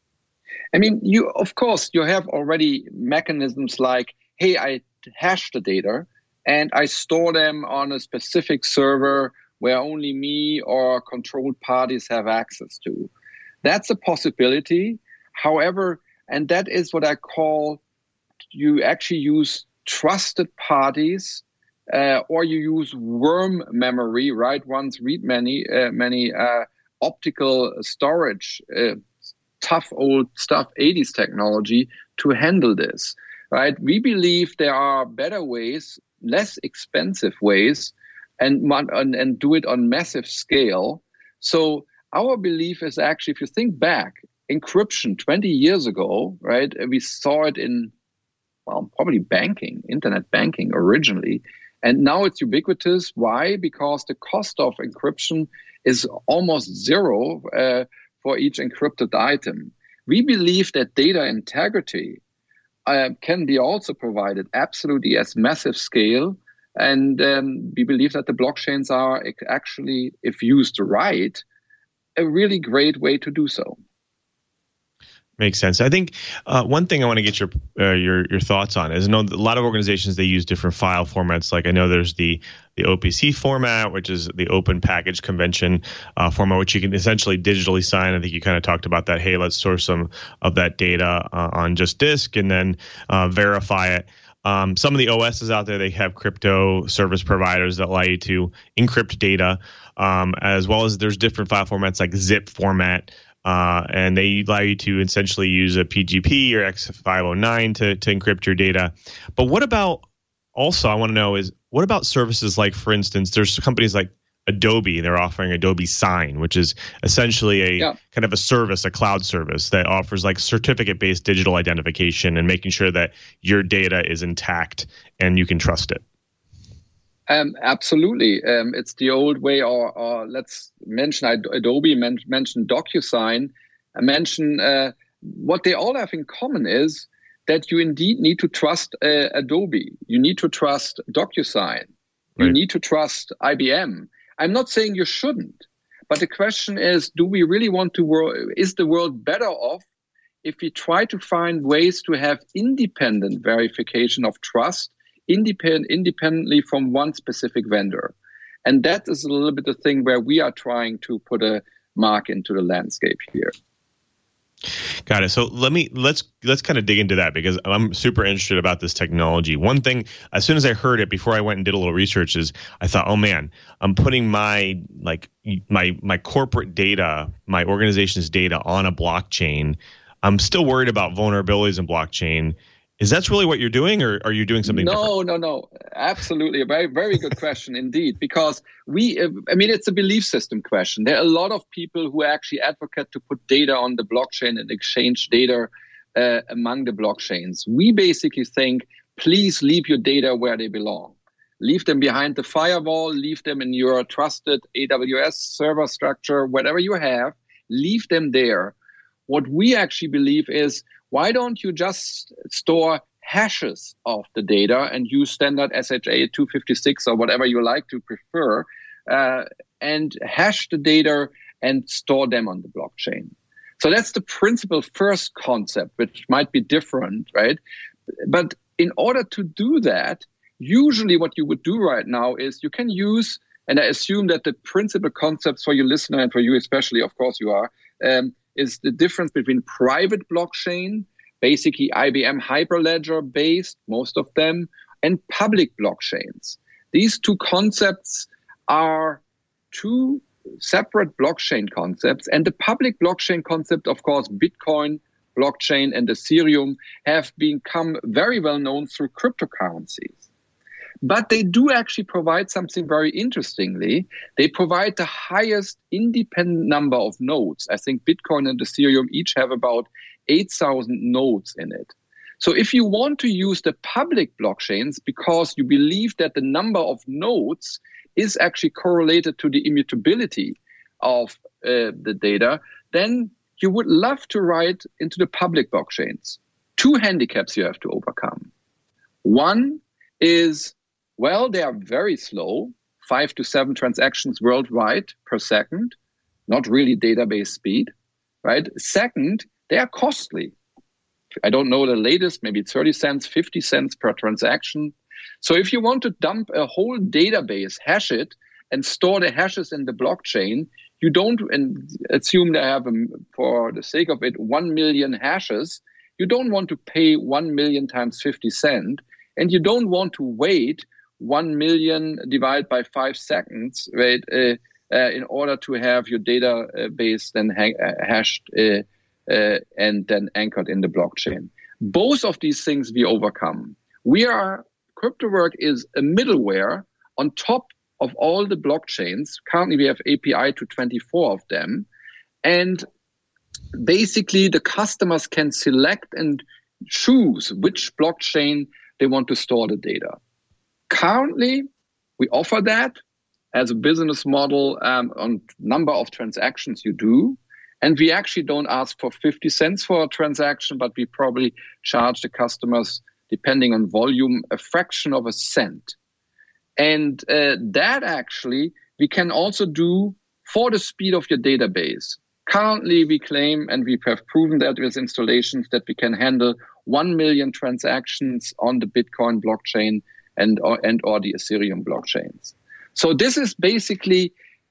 I mean, you have already mechanisms like, hey, I hash the data and I store them on a specific server where only me or controlled parties have access to. That's a possibility. However, and that is what I call, you actually use trusted parties, or you use worm memory, right? Once read many optical storage, tough old stuff, 80s technology to handle this, right? We believe there are better ways, less expensive ways, and do it on massive scale. So our belief is actually, if you think back, encryption 20 years ago, right? We saw it in, probably banking, internet banking originally. And now it's ubiquitous. Why? Because the cost of encryption is almost zero for each encrypted item. We believe that data integrity can be also provided absolutely at massive scale. And we believe that the blockchains are actually, if used right, a really great way to do so. Makes sense. I think one thing I want to get your thoughts on is, I know a lot of organizations, they use different file formats. Like I know there's the OPC format, which is the Open Package Convention format, which you can essentially digitally sign. I think you kind of talked about that. Hey, let's store some of that data on just disk and then verify it. Some of the OSs out there, they have crypto service providers that allow you to encrypt data, as well as there's different file formats like zip format. And they allow you to essentially use a PGP or X509 to encrypt your data. But what about, also I want to know is, what about services like, for instance, there's companies like Adobe, they're offering Adobe Sign, which is essentially kind of a service, a cloud service that offers like certificate-based digital identification and making sure that your data is intact and you can trust it. Absolutely. It's the old way, or let's mention Adobe, mention DocuSign, mention what they all have in common is that you indeed need to trust Adobe. You need to trust DocuSign. You need to trust IBM. I'm not saying you shouldn't, but the question is, do we really want to is the world better off if we try to find ways to have independent verification of trust, independently from one specific vendor? And that is a little bit the thing where we are trying to put a mark into the landscape here. Got it. So let's kind of dig into that, because I'm super interested about this technology. One thing, as soon as I heard it, before I went and did a little research, is I thought, oh man, I'm putting my corporate data, my organization's data on a blockchain. I'm still worried about vulnerabilities in blockchain. Is that really what you're doing, or are you doing something different? No. Absolutely. A very, very good question indeed, because it's a belief system question. There are a lot of people who actually advocate to put data on the blockchain and exchange data among the blockchains. We basically think, please leave your data where they belong. Leave them behind the firewall, leave them in your trusted AWS server structure, whatever you have, leave them there. What we actually believe is, why don't you just store hashes of the data and use standard SHA 256 or whatever you like to prefer, and hash the data and store them on the blockchain? So that's the principal first concept, which might be different, right? But in order to do that, usually what you would do right now is you can use, and I assume that the principal concepts for your listener and for you especially, of course you are, is the difference between private blockchain, basically IBM Hyperledger based, most of them, and public blockchains. These two concepts are two separate blockchain concepts, and the public blockchain concept, of course, Bitcoin blockchain and Ethereum have become very well known through cryptocurrencies. But they do actually provide something very interestingly. They provide the highest independent number of nodes. I think Bitcoin and Ethereum each have about 8,000 nodes in it. So if you want to use the public blockchains because you believe that the number of nodes is actually correlated to the immutability of the data, then you would love to write into the public blockchains. Two handicaps you have to overcome. One is, well, they are very slow, 5 to 7 transactions worldwide per second, not really database speed, right? Second, they are costly. I don't know the latest, maybe 30 cents, 50 cents per transaction. So if you want to dump a whole database, hash it, and store the hashes in the blockchain, you don't assume they have, for the sake of it, 1 million hashes. You don't want to pay 1 million times 50 cents, and you don't want to wait 1 million divided by 5 seconds, right, in order to have your database then hashed and then anchored in the blockchain. Both of these things we overcome. CryptoWork is a middleware on top of all the blockchains. Currently, we have API to 24 of them. And basically, the customers can select and choose which blockchain they want to store the data. Currently, we offer that as a business model on number of transactions you do. And we actually don't ask for 50 cents for a transaction, but we probably charge the customers, depending on volume, a fraction of a cent. And that actually we can also do for the speed of your database. Currently, we claim, and we have proven that with installations, that we can handle 1 million transactions on the Bitcoin blockchain and or the Ethereum blockchains. So this is basically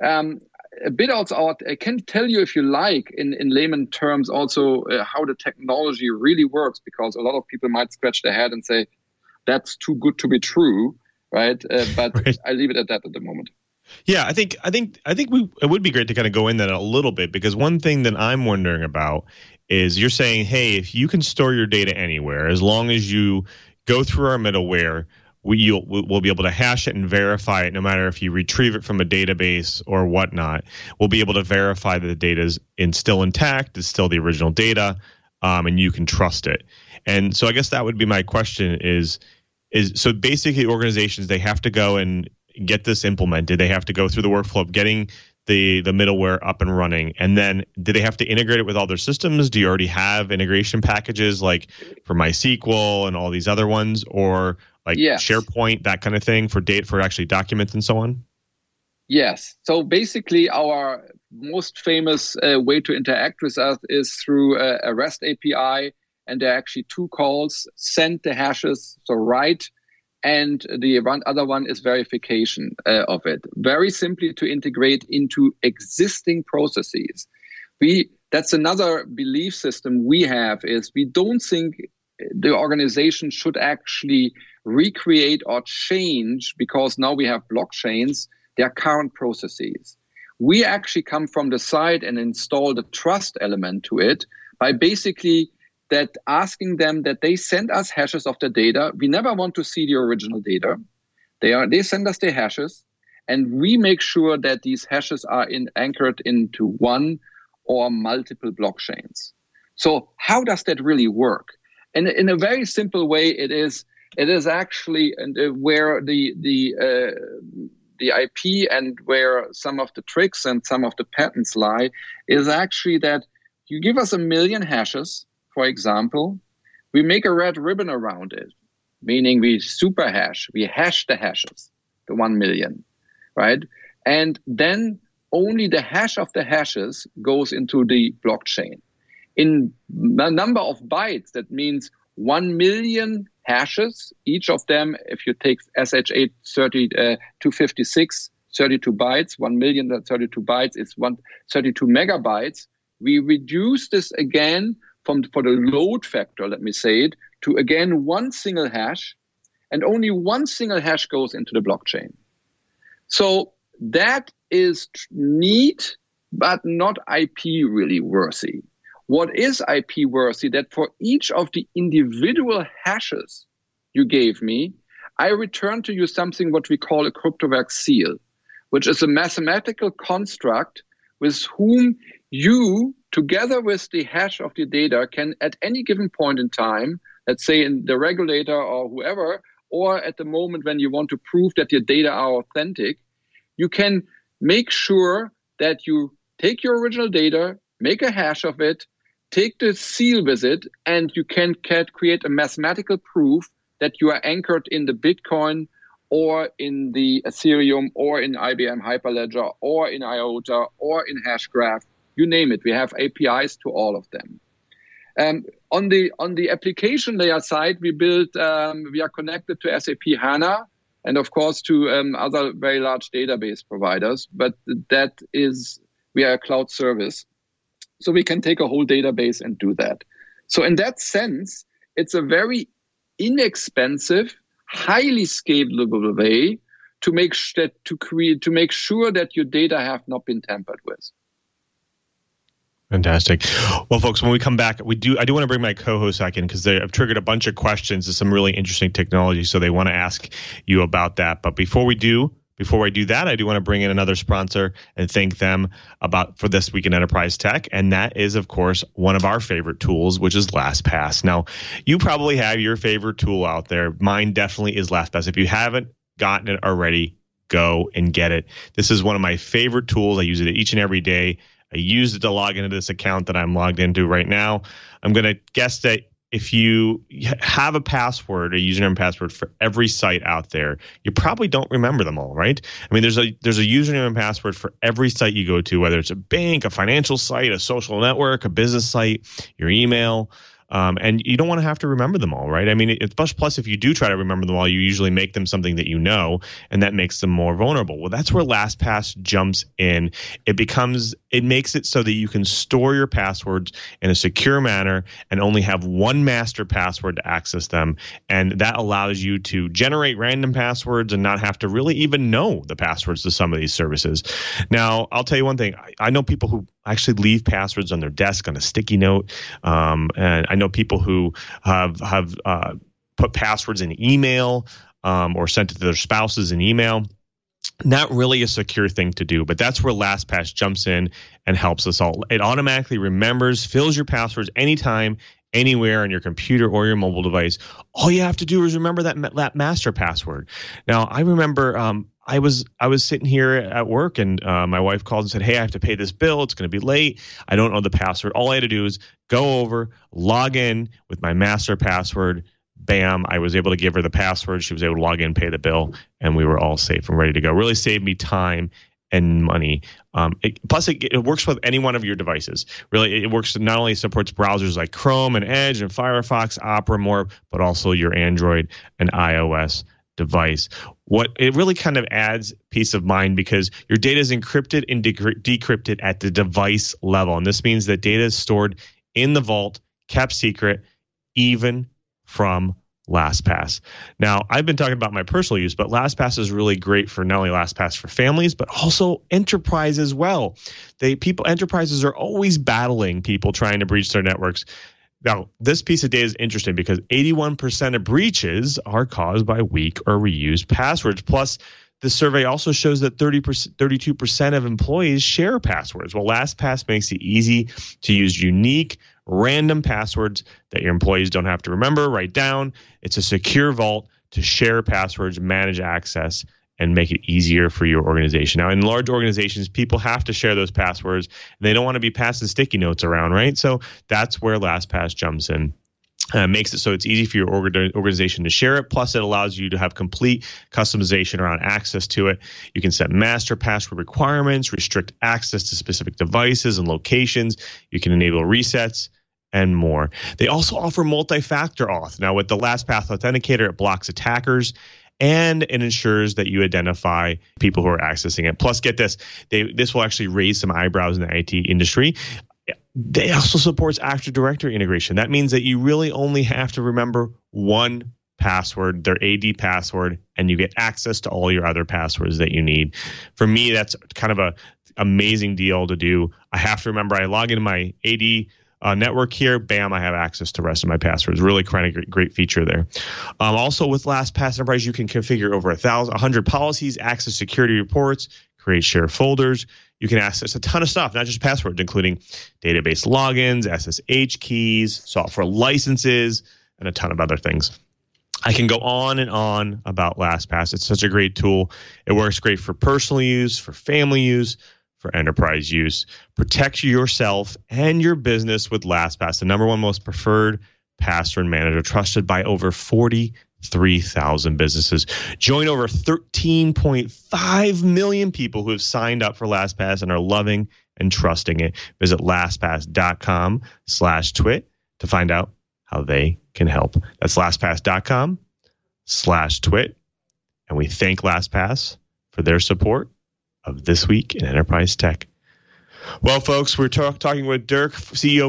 a bit out. I can tell you, if you like, in layman terms, also how the technology really works, because a lot of people might scratch their head and say, that's too good to be true, right? But right. I leave it at that at the moment. Yeah, I think it would be great to kind of go in that a little bit, because one thing that I'm wondering about is you're saying, hey, if you can store your data anywhere, as long as you go through our middleware, we'll be able to hash it and verify it, no matter if you retrieve it from a database or whatnot. We'll be able to verify that the data is still intact, it's still the original data, and you can trust it. And so I guess that would be my question is so basically organizations, they have to go and get this implemented. They have to go through the workflow of getting the middleware up and running. And then do they have to integrate it with all their systems? Do you already have integration packages like for MySQL and all these other ones, or like yes. SharePoint, that kind of thing for actually documents and so on? Yes. So basically our most famous way to interact with us is through a REST API. And there are actually two calls: send the hashes, so write, and the other one is verification of it. Very simply to integrate into existing processes. We that's another belief system we have, is we don't think the organization should actually recreate or change, because now we have blockchains, their current processes. We actually come from the side and install the trust element to it by basically that asking them that they send us hashes of the data. We never want to see the original data. They send us the hashes, and we make sure that these hashes are anchored into one or multiple blockchains. So how does that really work? And in a very simple way, it is actually where the IP and where some of the tricks and some of the patents lie, is actually that you give us 1 million hashes, for example, we make a red ribbon around it, meaning we super hash, we hash the hashes, the 1 million, right? And then only the hash of the hashes goes into the blockchain. In a number of bytes, that means 1 million hashes, each of them, if you take SH8 256, 32 bytes, 1 million 32 bytes is 32 megabytes. We reduce this again for the load factor, let me say it, to again one single hash, and only one single hash goes into the blockchain. So that is neat, but not IP really worthy. What is IP worthy? That for each of the individual hashes you gave me, I return to you something what we call a cryptovac seal, which is a mathematical construct with whom you, together with the hash of the data, can at any given point in time, let's say in the regulator or whoever, or at the moment when you want to prove that your data are authentic, you can make sure that you take your original data, make a hash of it, take the seal with it, and you can create a mathematical proof that you are anchored in the Bitcoin or in the Ethereum or in IBM Hyperledger or in IOTA or in Hashgraph, you name it. We have APIs to all of them. On the application layer side, we are connected to SAP HANA and of course to other very large database providers, but we are a cloud service. So we can take a whole database and do that. So in that sense, it's a very inexpensive, highly scalable way to make sure that your data have not been tampered with. Fantastic. Well, folks, when we come back, I do want to bring my co-host back in because they have triggered a bunch of questions to some really interesting technology, so they want to ask you about that. But before I do that, I do want to bring in another sponsor and thank them for this week in Enterprise Tech, and that is, of course, one of our favorite tools, which is LastPass. Now, you probably have your favorite tool out there. Mine definitely is LastPass. If you haven't gotten it already, go and get it. This is one of my favorite tools. I use it each and every day. I use it to log into this account that I'm logged into right now. I'm going to guess that if you have a password, a username and password for every site out there, you probably don't remember them all, right? I mean, there's a username and password for every site you go to, whether it's a bank, a financial site, a social network, a business site, your email. And you don't want to have to remember them all, right? I mean, plus if you do try to remember them all, you usually make them something that you know, and that makes them more vulnerable. Well, that's where LastPass jumps in. It makes it so that you can store your passwords in a secure manner and only have one master password to access them. And that allows you to generate random passwords and not have to really even know the passwords to some of these services. Now, I'll tell you one thing. I know people who actually leave passwords on their desk on a sticky note. And I know people who have put passwords in email or sent it to their spouses in email. Not really a secure thing to do, but that's where LastPass jumps in and helps us all. It automatically remembers, fills your passwords anytime, anywhere on your computer or your mobile device. All you have to do is remember that master password. Now, I remember I was sitting here at work and my wife called and said, "Hey, I have to pay this bill. It's going to be late. I don't know the password." All I had to do is go over, log in with my master password. Bam, I was able to give her the password. She was able to log in, pay the bill, and we were all safe and ready to go. Really saved me time and money. Plus, it works with any one of your devices. Really, it works. Not only supports browsers like Chrome and Edge and Firefox, Opera, more, but also your Android and iOS device. What it really kind of adds peace of mind because your data is encrypted and decrypted at the device level. And this means that data is stored in the vault, kept secret, even from LastPass. Now, I've been talking about my personal use, but LastPass is really great for not only LastPass for families, but also enterprise as well. Enterprises are always battling people trying to breach their networks. Now, this piece of data is interesting because 81% of breaches are caused by weak or reused passwords. Plus, the survey also shows that 32% of employees share passwords. Well, LastPass makes it easy to use unique, random passwords that your employees don't have to remember, write down. It's a secure vault to share passwords, manage access, and make it easier for your organization. Now, in large organizations, people have to share those passwords. They don't want to be passing sticky notes around, right? So that's where LastPass jumps in. Makes it so it's easy for your organization to share it. Plus, it allows you to have complete customization around access to it. You can set master password requirements, restrict access to specific devices and locations. You can enable resets and more. They also offer multi-factor auth. Now, with the LastPass Authenticator, it blocks attackers and it ensures that you identify people who are accessing it. Plus, get this, this will actually raise some eyebrows in the IT industry. They also supports Active Directory integration. That means that you really only have to remember one password, their AD password, and you get access to all your other passwords that you need. For me, that's kind of a amazing deal to do. I have to remember I log into my AD network here, bam, I have access to the rest of my passwords. Really kind of great feature there. Also with LastPass Enterprise, you can configure over 100 policies, access security reports, create share folders. You can access a ton of stuff, not just passwords, including database logins, SSH keys, software licenses, and a ton of other things. I can go on and on about LastPass. It's such a great tool. It works great for personal use, for family use, for enterprise use. Protect yourself and your business with LastPass, the number one most preferred password manager, trusted by over 43,000 businesses. Join over 13.5 million people who have signed up for LastPass and are loving and trusting it. Visit LastPass.com/twit to find out how they can help. That's LastPass.com/twit. And we thank LastPass for their support of This Week in Enterprise Tech. Well, folks, we're talking with Dirk, CEO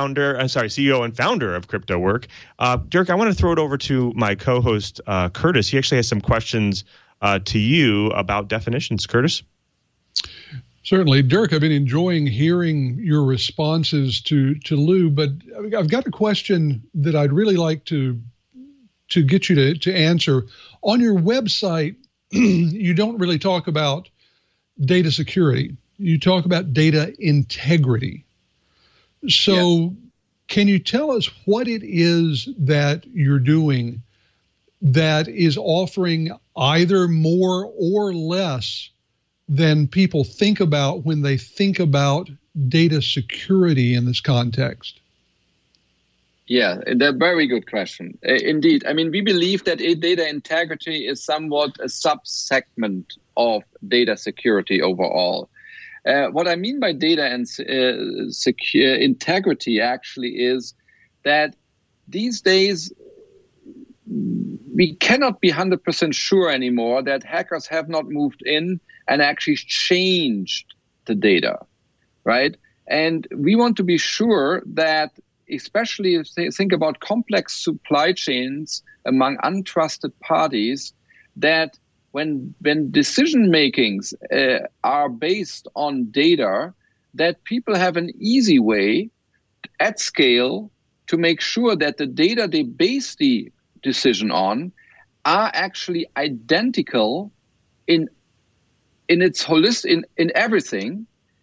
and founder of CryptoWork. Dirk, I want to throw it over to my co-host, Curtis. He actually has some questions to you about definitions. Curtis? Certainly. Dirk, I've been enjoying hearing your responses to Lou, but I've got a question that I'd really like to get you to answer. On your website, you don't really talk about data security. You talk about data integrity. So Can you tell us what it is that you're doing that is offering either more or less than people think about when they think about data security in this context? Yeah, a very good question. Indeed. I mean, we believe that data integrity is somewhat a sub-segment of data security overall. What I mean by data and integrity actually is that these days we cannot be 100% sure anymore that hackers have not moved in and actually changed the data, right? And we want to be sure that, especially if they think about complex supply chains among untrusted parties, that when decision makings are based on data, that people have an easy way at scale to make sure that the data they base the decision on are actually identical in its holistic in everything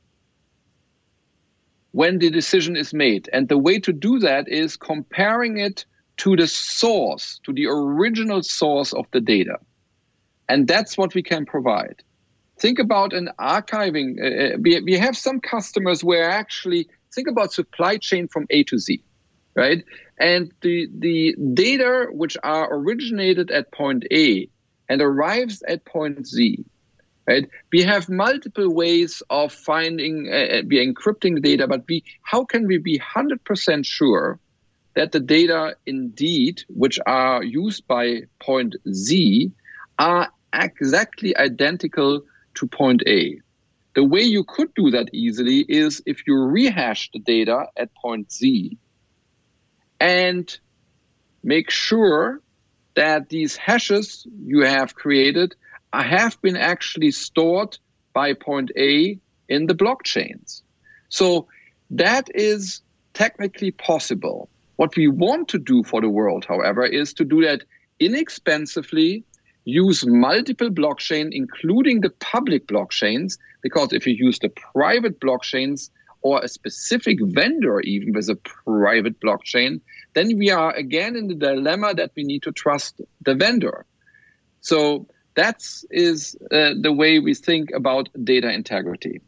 when the decision is made. And the way to do that is comparing it to the source, to the original source of the data. And that's what we can provide. Think about an archiving. We have some customers where actually think about supply chain from A to Z, right? And the data which are originated at point A and arrives at point Z, right? We have multiple ways of finding, we encrypting the data, but how can we be 100% sure that the data indeed, which are used by point Z, are exactly identical to point A. The way you could do that easily is if you rehash the data at point Z and make sure that these hashes you have created have been actually stored by point A in the blockchains. So that is technically possible. What we want to do for the world, however, is to do that inexpensively, use multiple blockchains, including the public blockchains, because if you use the private blockchains or a specific vendor even with a private blockchain, then we are again in the dilemma that we need to trust the vendor. So that is the way we think about data integrity.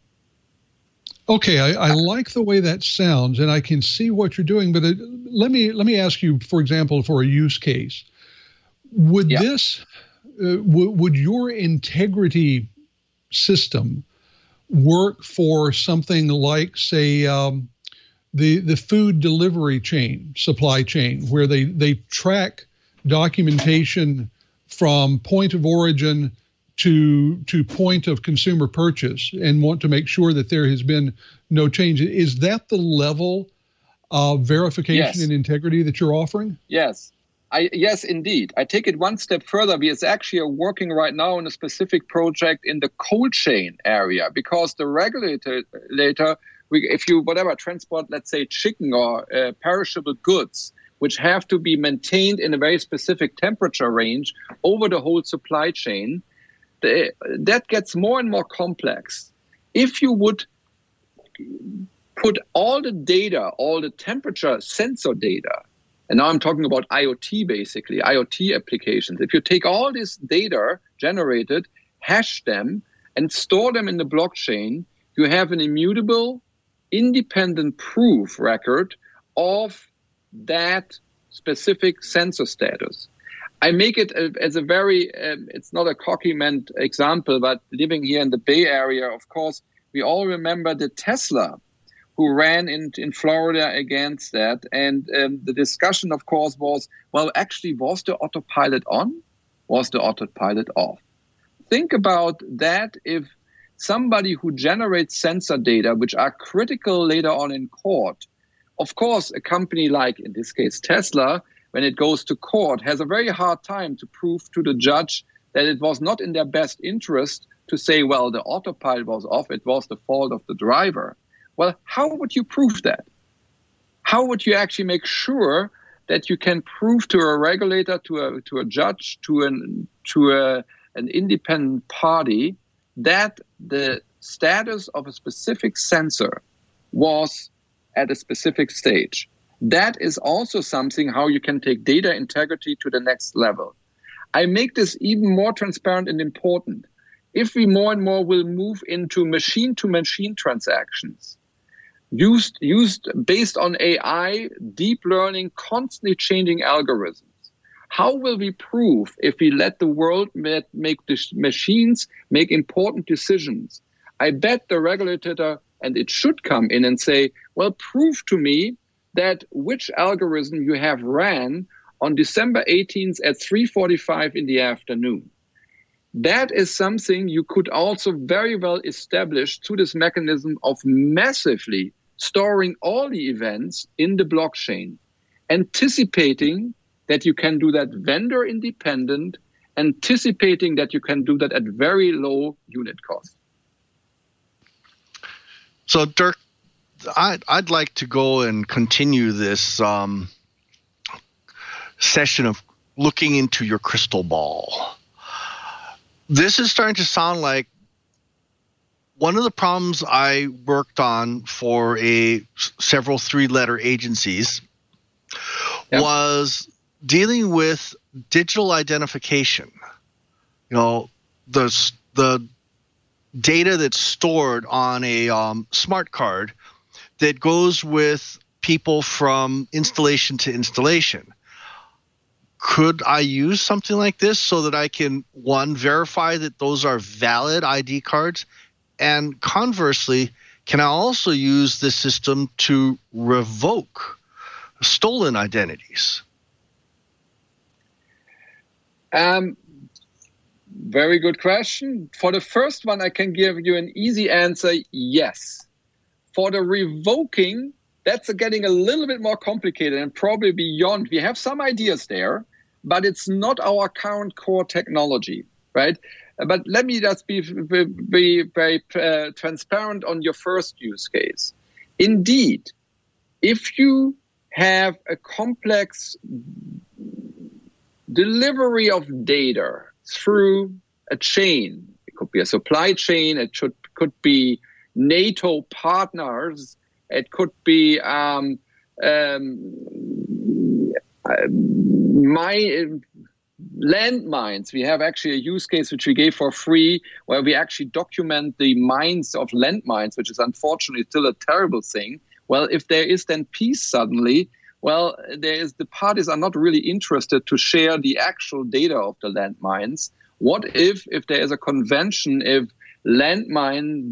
Okay, I like the way that sounds, and I can see what you're doing. But let me ask you, for example, for a use case, would this would your integrity system work for something like, say, the food delivery chain, supply chain, where they track documentation from point of origin to point of consumer purchase and want to make sure that there has been no change? Is that the level of verification and integrity that you're offering? Yes. Yes, indeed. I take it one step further. We are actually working right now on a specific project in the cold chain area, because the regulator later, if you transport, let's say, chicken or perishable goods, which have to be maintained in a very specific temperature range over the whole supply chain, that gets more and more complex. If you would put all the data, all the temperature sensor data, and now I'm talking about IoT basically, IoT applications. If you take all this data generated, hash them, and store them in the blockchain, you have an immutable, independent proof record of that specific sensor status. I make it as a very, it's not a cocky meant example, but living here in the Bay Area, of course, we all remember the Tesla who ran in Florida against that. And the discussion, of course, was, well, actually, was the autopilot on? Was the autopilot off? Think about that if somebody who generates sensor data, which are critical later on in court, of course, a company like, in this case, Tesla, when it goes to court, has a very hard time to prove to the judge that it was not in their best interest to say, well, the autopilot was off, it was the fault of the driver. Well, how would you prove that? How would you actually make sure that you can prove to a regulator, to a judge, to an independent party that the status of a specific sensor was at a specific stage? That is also something how you can take data integrity to the next level. I make this even more transparent and important. If we more and more will move into machine-to-machine transactions, used based on AI, deep learning, constantly changing algorithms, how will we prove if we let the world make the machines make important decisions? I bet the regulator, and it should come in and say, well, prove to me that which algorithm you have ran on December 18th at 3:45 in the afternoon. That is something you could also very well establish through this mechanism of massively storing all the events in the blockchain, anticipating that you can do that vendor independent, anticipating that you can do that at very low unit cost. So, Dirk, I'd like to go and continue this session of looking into your crystal ball. This is starting to sound like one of the problems I worked on for several three-letter agencies was dealing with digital identification. You know, the data that's stored on a smart card that goes with people from installation to installation. Could I use something like this so that I can, one, verify that those are valid ID cards? And conversely, can I also use this system to revoke stolen identities? Very good question. For the first one, I can give you an easy answer, yes. For the revoking, that's getting a little bit more complicated and probably beyond. We have some ideas there, but it's not our current core technology, right? But let me just be very transparent on your first use case. Indeed, if you have a complex delivery of data through a chain, it could be a supply chain, it could be NATO partners, it could be landmines. We have actually a use case which we gave for free where we actually document the mines of landmines, which is unfortunately still a terrible thing. Well, if there is then peace suddenly, well, the parties are not really interested to share the actual data of the landmines. What if there is a convention, if landmine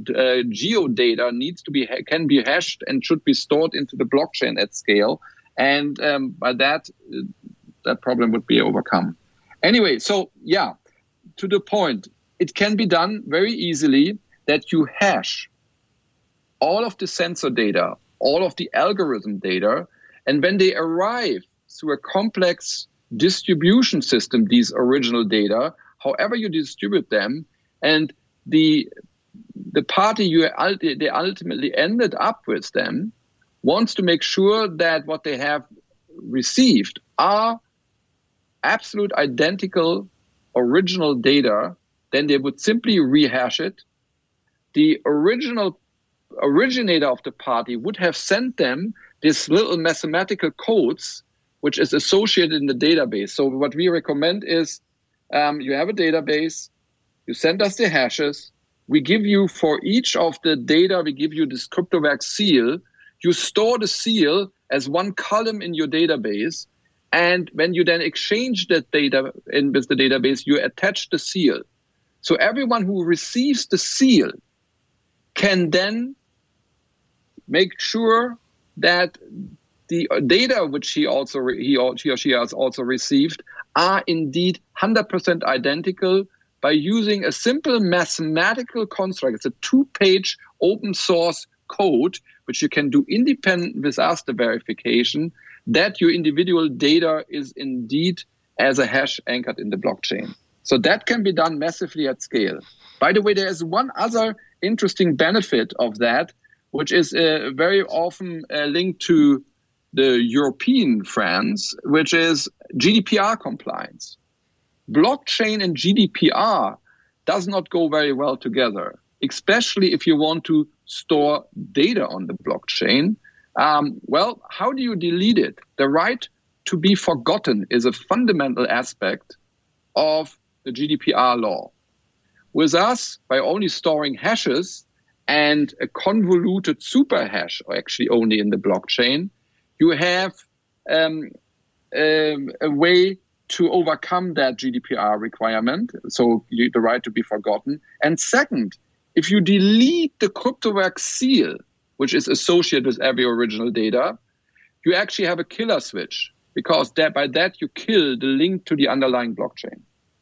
geodata can be hashed and should be stored into the blockchain at scale, and by that problem would be overcome. Anyway, so yeah, to the point, it can be done very easily that you hash all of the sensor data, all of the algorithm data, and when they arrive through a complex distribution system, these original data, however you distribute them, and the party they ultimately ended up with them wants to make sure that what they have received are absolute identical original data, then they would simply rehash it. The originator of the party would have sent them these little mathematical codes, which is associated in the database. So what we recommend is you have a database, you send us the hashes, we give you for each of the data, we give you this CryptoWorks seal, you store the seal as one column in your database, and when you then exchange that data with the database, you attach the seal. So everyone who receives the seal can then make sure that the data which he or she has also received are indeed 100% identical by using a simple mathematical construct. It's a 2-page open source code, which you can do independent with us, the verification, that your individual data is indeed as a hash anchored in the blockchain. So that can be done massively at scale. By the way, there is one other interesting benefit of that, which is very often linked to the European friends, which is GDPR compliance. Blockchain and GDPR does not go very well together, especially if you want to store data on the blockchain. Well, how do you delete it? The right to be forgotten is a fundamental aspect of the GDPR law. With us, by only storing hashes and a convoluted super hash, or actually only in the blockchain, you have a way to overcome that GDPR requirement, so the right to be forgotten. And second, if you delete the CryptoWorks seal, which is associated with every original data, you actually have a killer switch, because by that you kill the link to the underlying blockchain.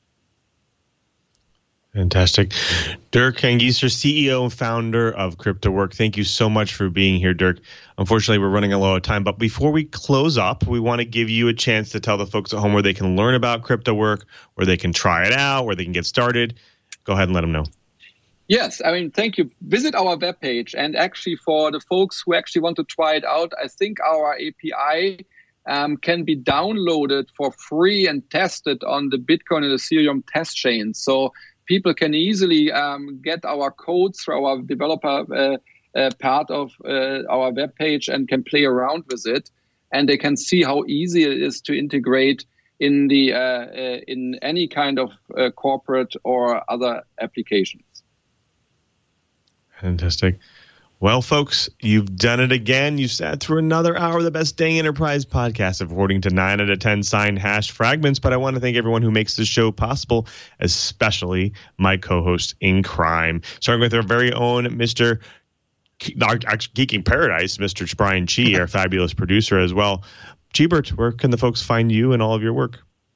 Fantastic. Dirk Hangieser, CEO and founder of CryptoWorks. Thank you so much for being here, Dirk. Unfortunately, we're running a low of time, but before we close up, we want to give you a chance to tell the folks at home where they can learn about CryptoWorks, where they can try it out, where they can get started. Go ahead and let them know. Yes, I mean, thank you. Visit our webpage. And actually, for the folks who actually want to try it out, I think our API can be downloaded for free and tested on the Bitcoin and Ethereum test chains. So people can easily get our codes through our developer part of our webpage and can play around with it. And they can see how easy it is to integrate in in any kind of corporate or other applications. Fantastic. Well, folks, you've done it again. You sat through another hour of the Best Dang Enterprise podcast, according to 9 out of 10 signed hash fragments. But I want to thank everyone who makes this show possible, especially my co-host in crime, starting with our very own Mr. Geeking Paradise, Mr. Brian Chi, our fabulous producer as well. Gebert, where can the folks find you and all of your work?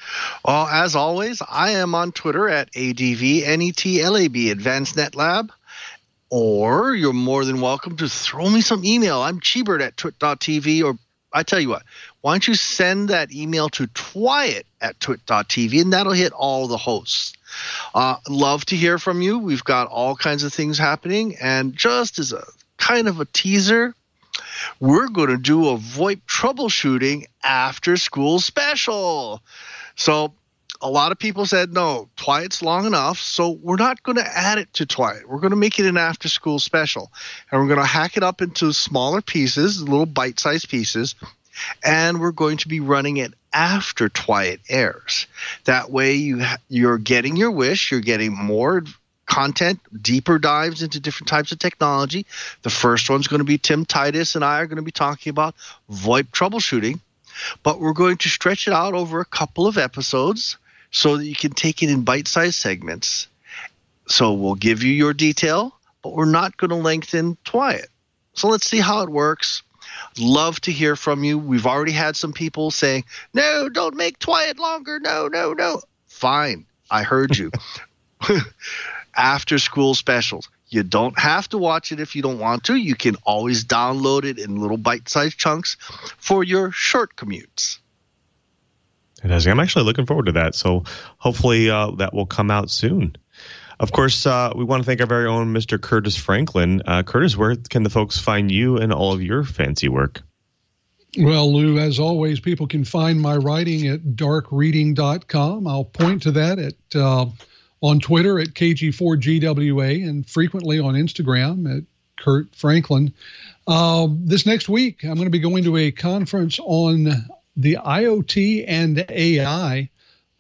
Well, as always, I am on Twitter at ADVNETLAB, Advanced Net Lab. Or you're more than welcome to throw me some email. I'm Cheebert at twit.tv. Or I tell you what, why don't you send that email to Twyett at twit.tv, and that'll hit all the hosts. Love to hear from you. We've got all kinds of things happening. And just as a kind of a teaser, we're going to do a VoIP troubleshooting after school special. So a lot of people said, no, Twyett's long enough, so we're not going to add it to Twyett. We're going to make it an after-school special, and we're going to hack it up into smaller pieces, little bite-sized pieces, and we're going to be running it after Twyett airs. That way you're getting your wish. You're getting more content, deeper dives into different types of technology. The first one's going to be Tim Titus and I are going to be talking about VoIP troubleshooting, but we're going to stretch it out over a couple of episodes so that you can take it in bite-sized segments. So we'll give you your detail, but we're not going to lengthen Twyett. So let's see how it works. Love to hear from you. We've already had some people saying, no, don't make Twyett longer. No. Fine. I heard you. After school specials. You don't have to watch it if you don't want to. You can always download it in little bite-sized chunks for your short commutes. I'm actually looking forward to that. So hopefully that will come out soon. Of course, we want to thank our very own Mr. Curtis Franklin. Curtis, where can the folks find you and all of your fancy work? Well, Lou, as always, people can find my writing at darkreading.com. I'll point to that on Twitter at KG4GWA and frequently on Instagram at Kurt Franklin. This next week, I'm going to be going to a conference on the IoT and AI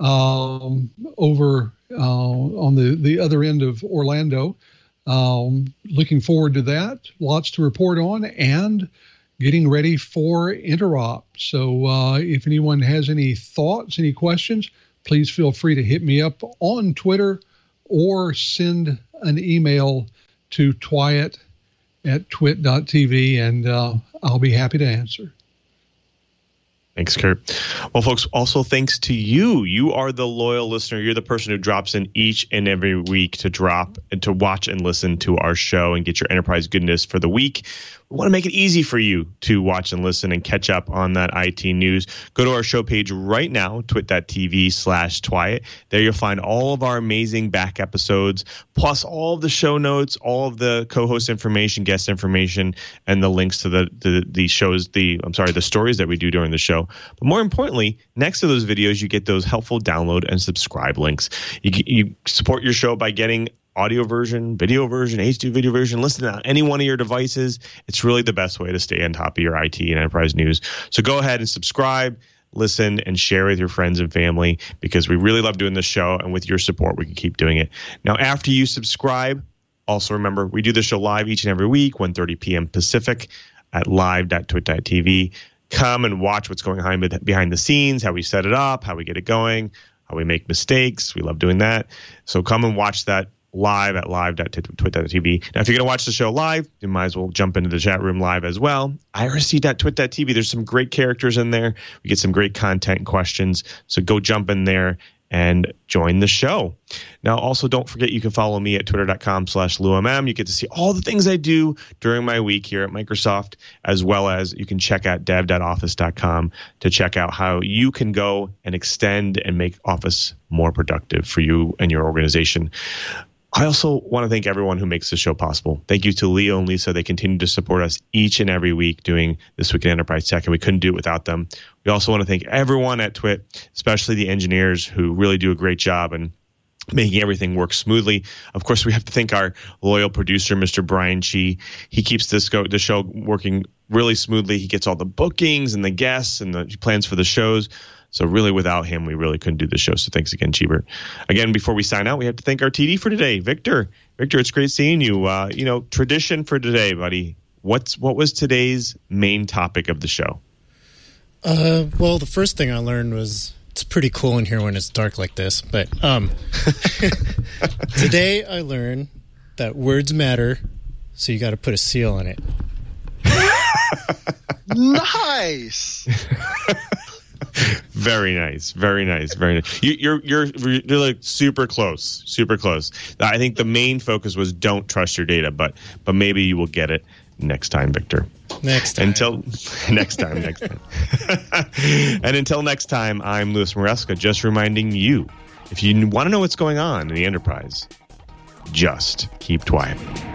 over on the other end of Orlando. Looking forward to that. Lots to report on and getting ready for Interop. So if anyone has any thoughts, any questions, please feel free to hit me up on Twitter or send an email to Twyett at twit.tv, and I'll be happy to answer. Thanks, Kurt. Well, folks, also thanks to you. You are the loyal listener. You're the person who drops in each and every week to drop and to watch and listen to our show and get your enterprise goodness for the week. We want to make it easy for you to watch and listen and catch up on that IT news. Go to our show page right now, twit.tv/Twyett. There you'll find all of our amazing back episodes, plus all of the show notes, all of the co-host information, guest information, and the links to the shows, the stories that we do during the show. But more importantly, next to those videos, you get those helpful download and subscribe links. You support your show by getting audio version, video version, HD video version, listen to any one of your devices. It's really the best way to stay on top of your IT and enterprise news. So go ahead and subscribe, listen, and share with your friends and family, because we really love doing this show, and with your support, we can keep doing it. Now, after you subscribe, also remember, we do the show live each and every week, 1:30 p.m. Pacific at live.twit.tv. Come and watch what's going on behind the scenes, how we set it up, how we get it going, how we make mistakes. We love doing that. So come and watch that live at live.twit.tv. Now, if you're going to watch the show live, you might as well jump into the chat room live as well. IRC.twit.tv. There's some great characters in there. We get some great content and questions. So go jump in there and join the show. Now, also, don't forget you can follow me at twitter.com/LouMM. You get to see all the things I do during my week here at Microsoft, as well as you can check out dev.office.com to check out how you can go and extend and make Office more productive for you and your organization. I also want to thank everyone who makes the show possible. Thank you to Leo and Lisa. They continue to support us each and every week doing This Week in Enterprise Tech, and we couldn't do it without them. We also want to thank everyone at Twit, especially the engineers who really do a great job and making everything work smoothly. Of course, we have to thank our loyal producer, Mr. Brian Chi. He keeps the show working really smoothly. He gets all the bookings and the guests and the plans for the shows. So really, without him, we really couldn't do the show. So thanks again, Cheebert. Again, before we sign out, we have to thank our TD for today, Victor. Victor, it's great seeing you. Tradition for today, buddy. What was today's main topic of the show? Well, the first thing I learned was it's pretty cool in here when it's dark like this. But today I learned that words matter, so you got to put a seal on it. Nice. Very nice, very nice, very nice. You're like super close. I think the main focus was don't trust your data, but maybe you will get it next time, Victor. Next time. Next time. And until next time, I'm Louis Maresca, just reminding you, if you want to know what's going on in the enterprise, just keep quiet.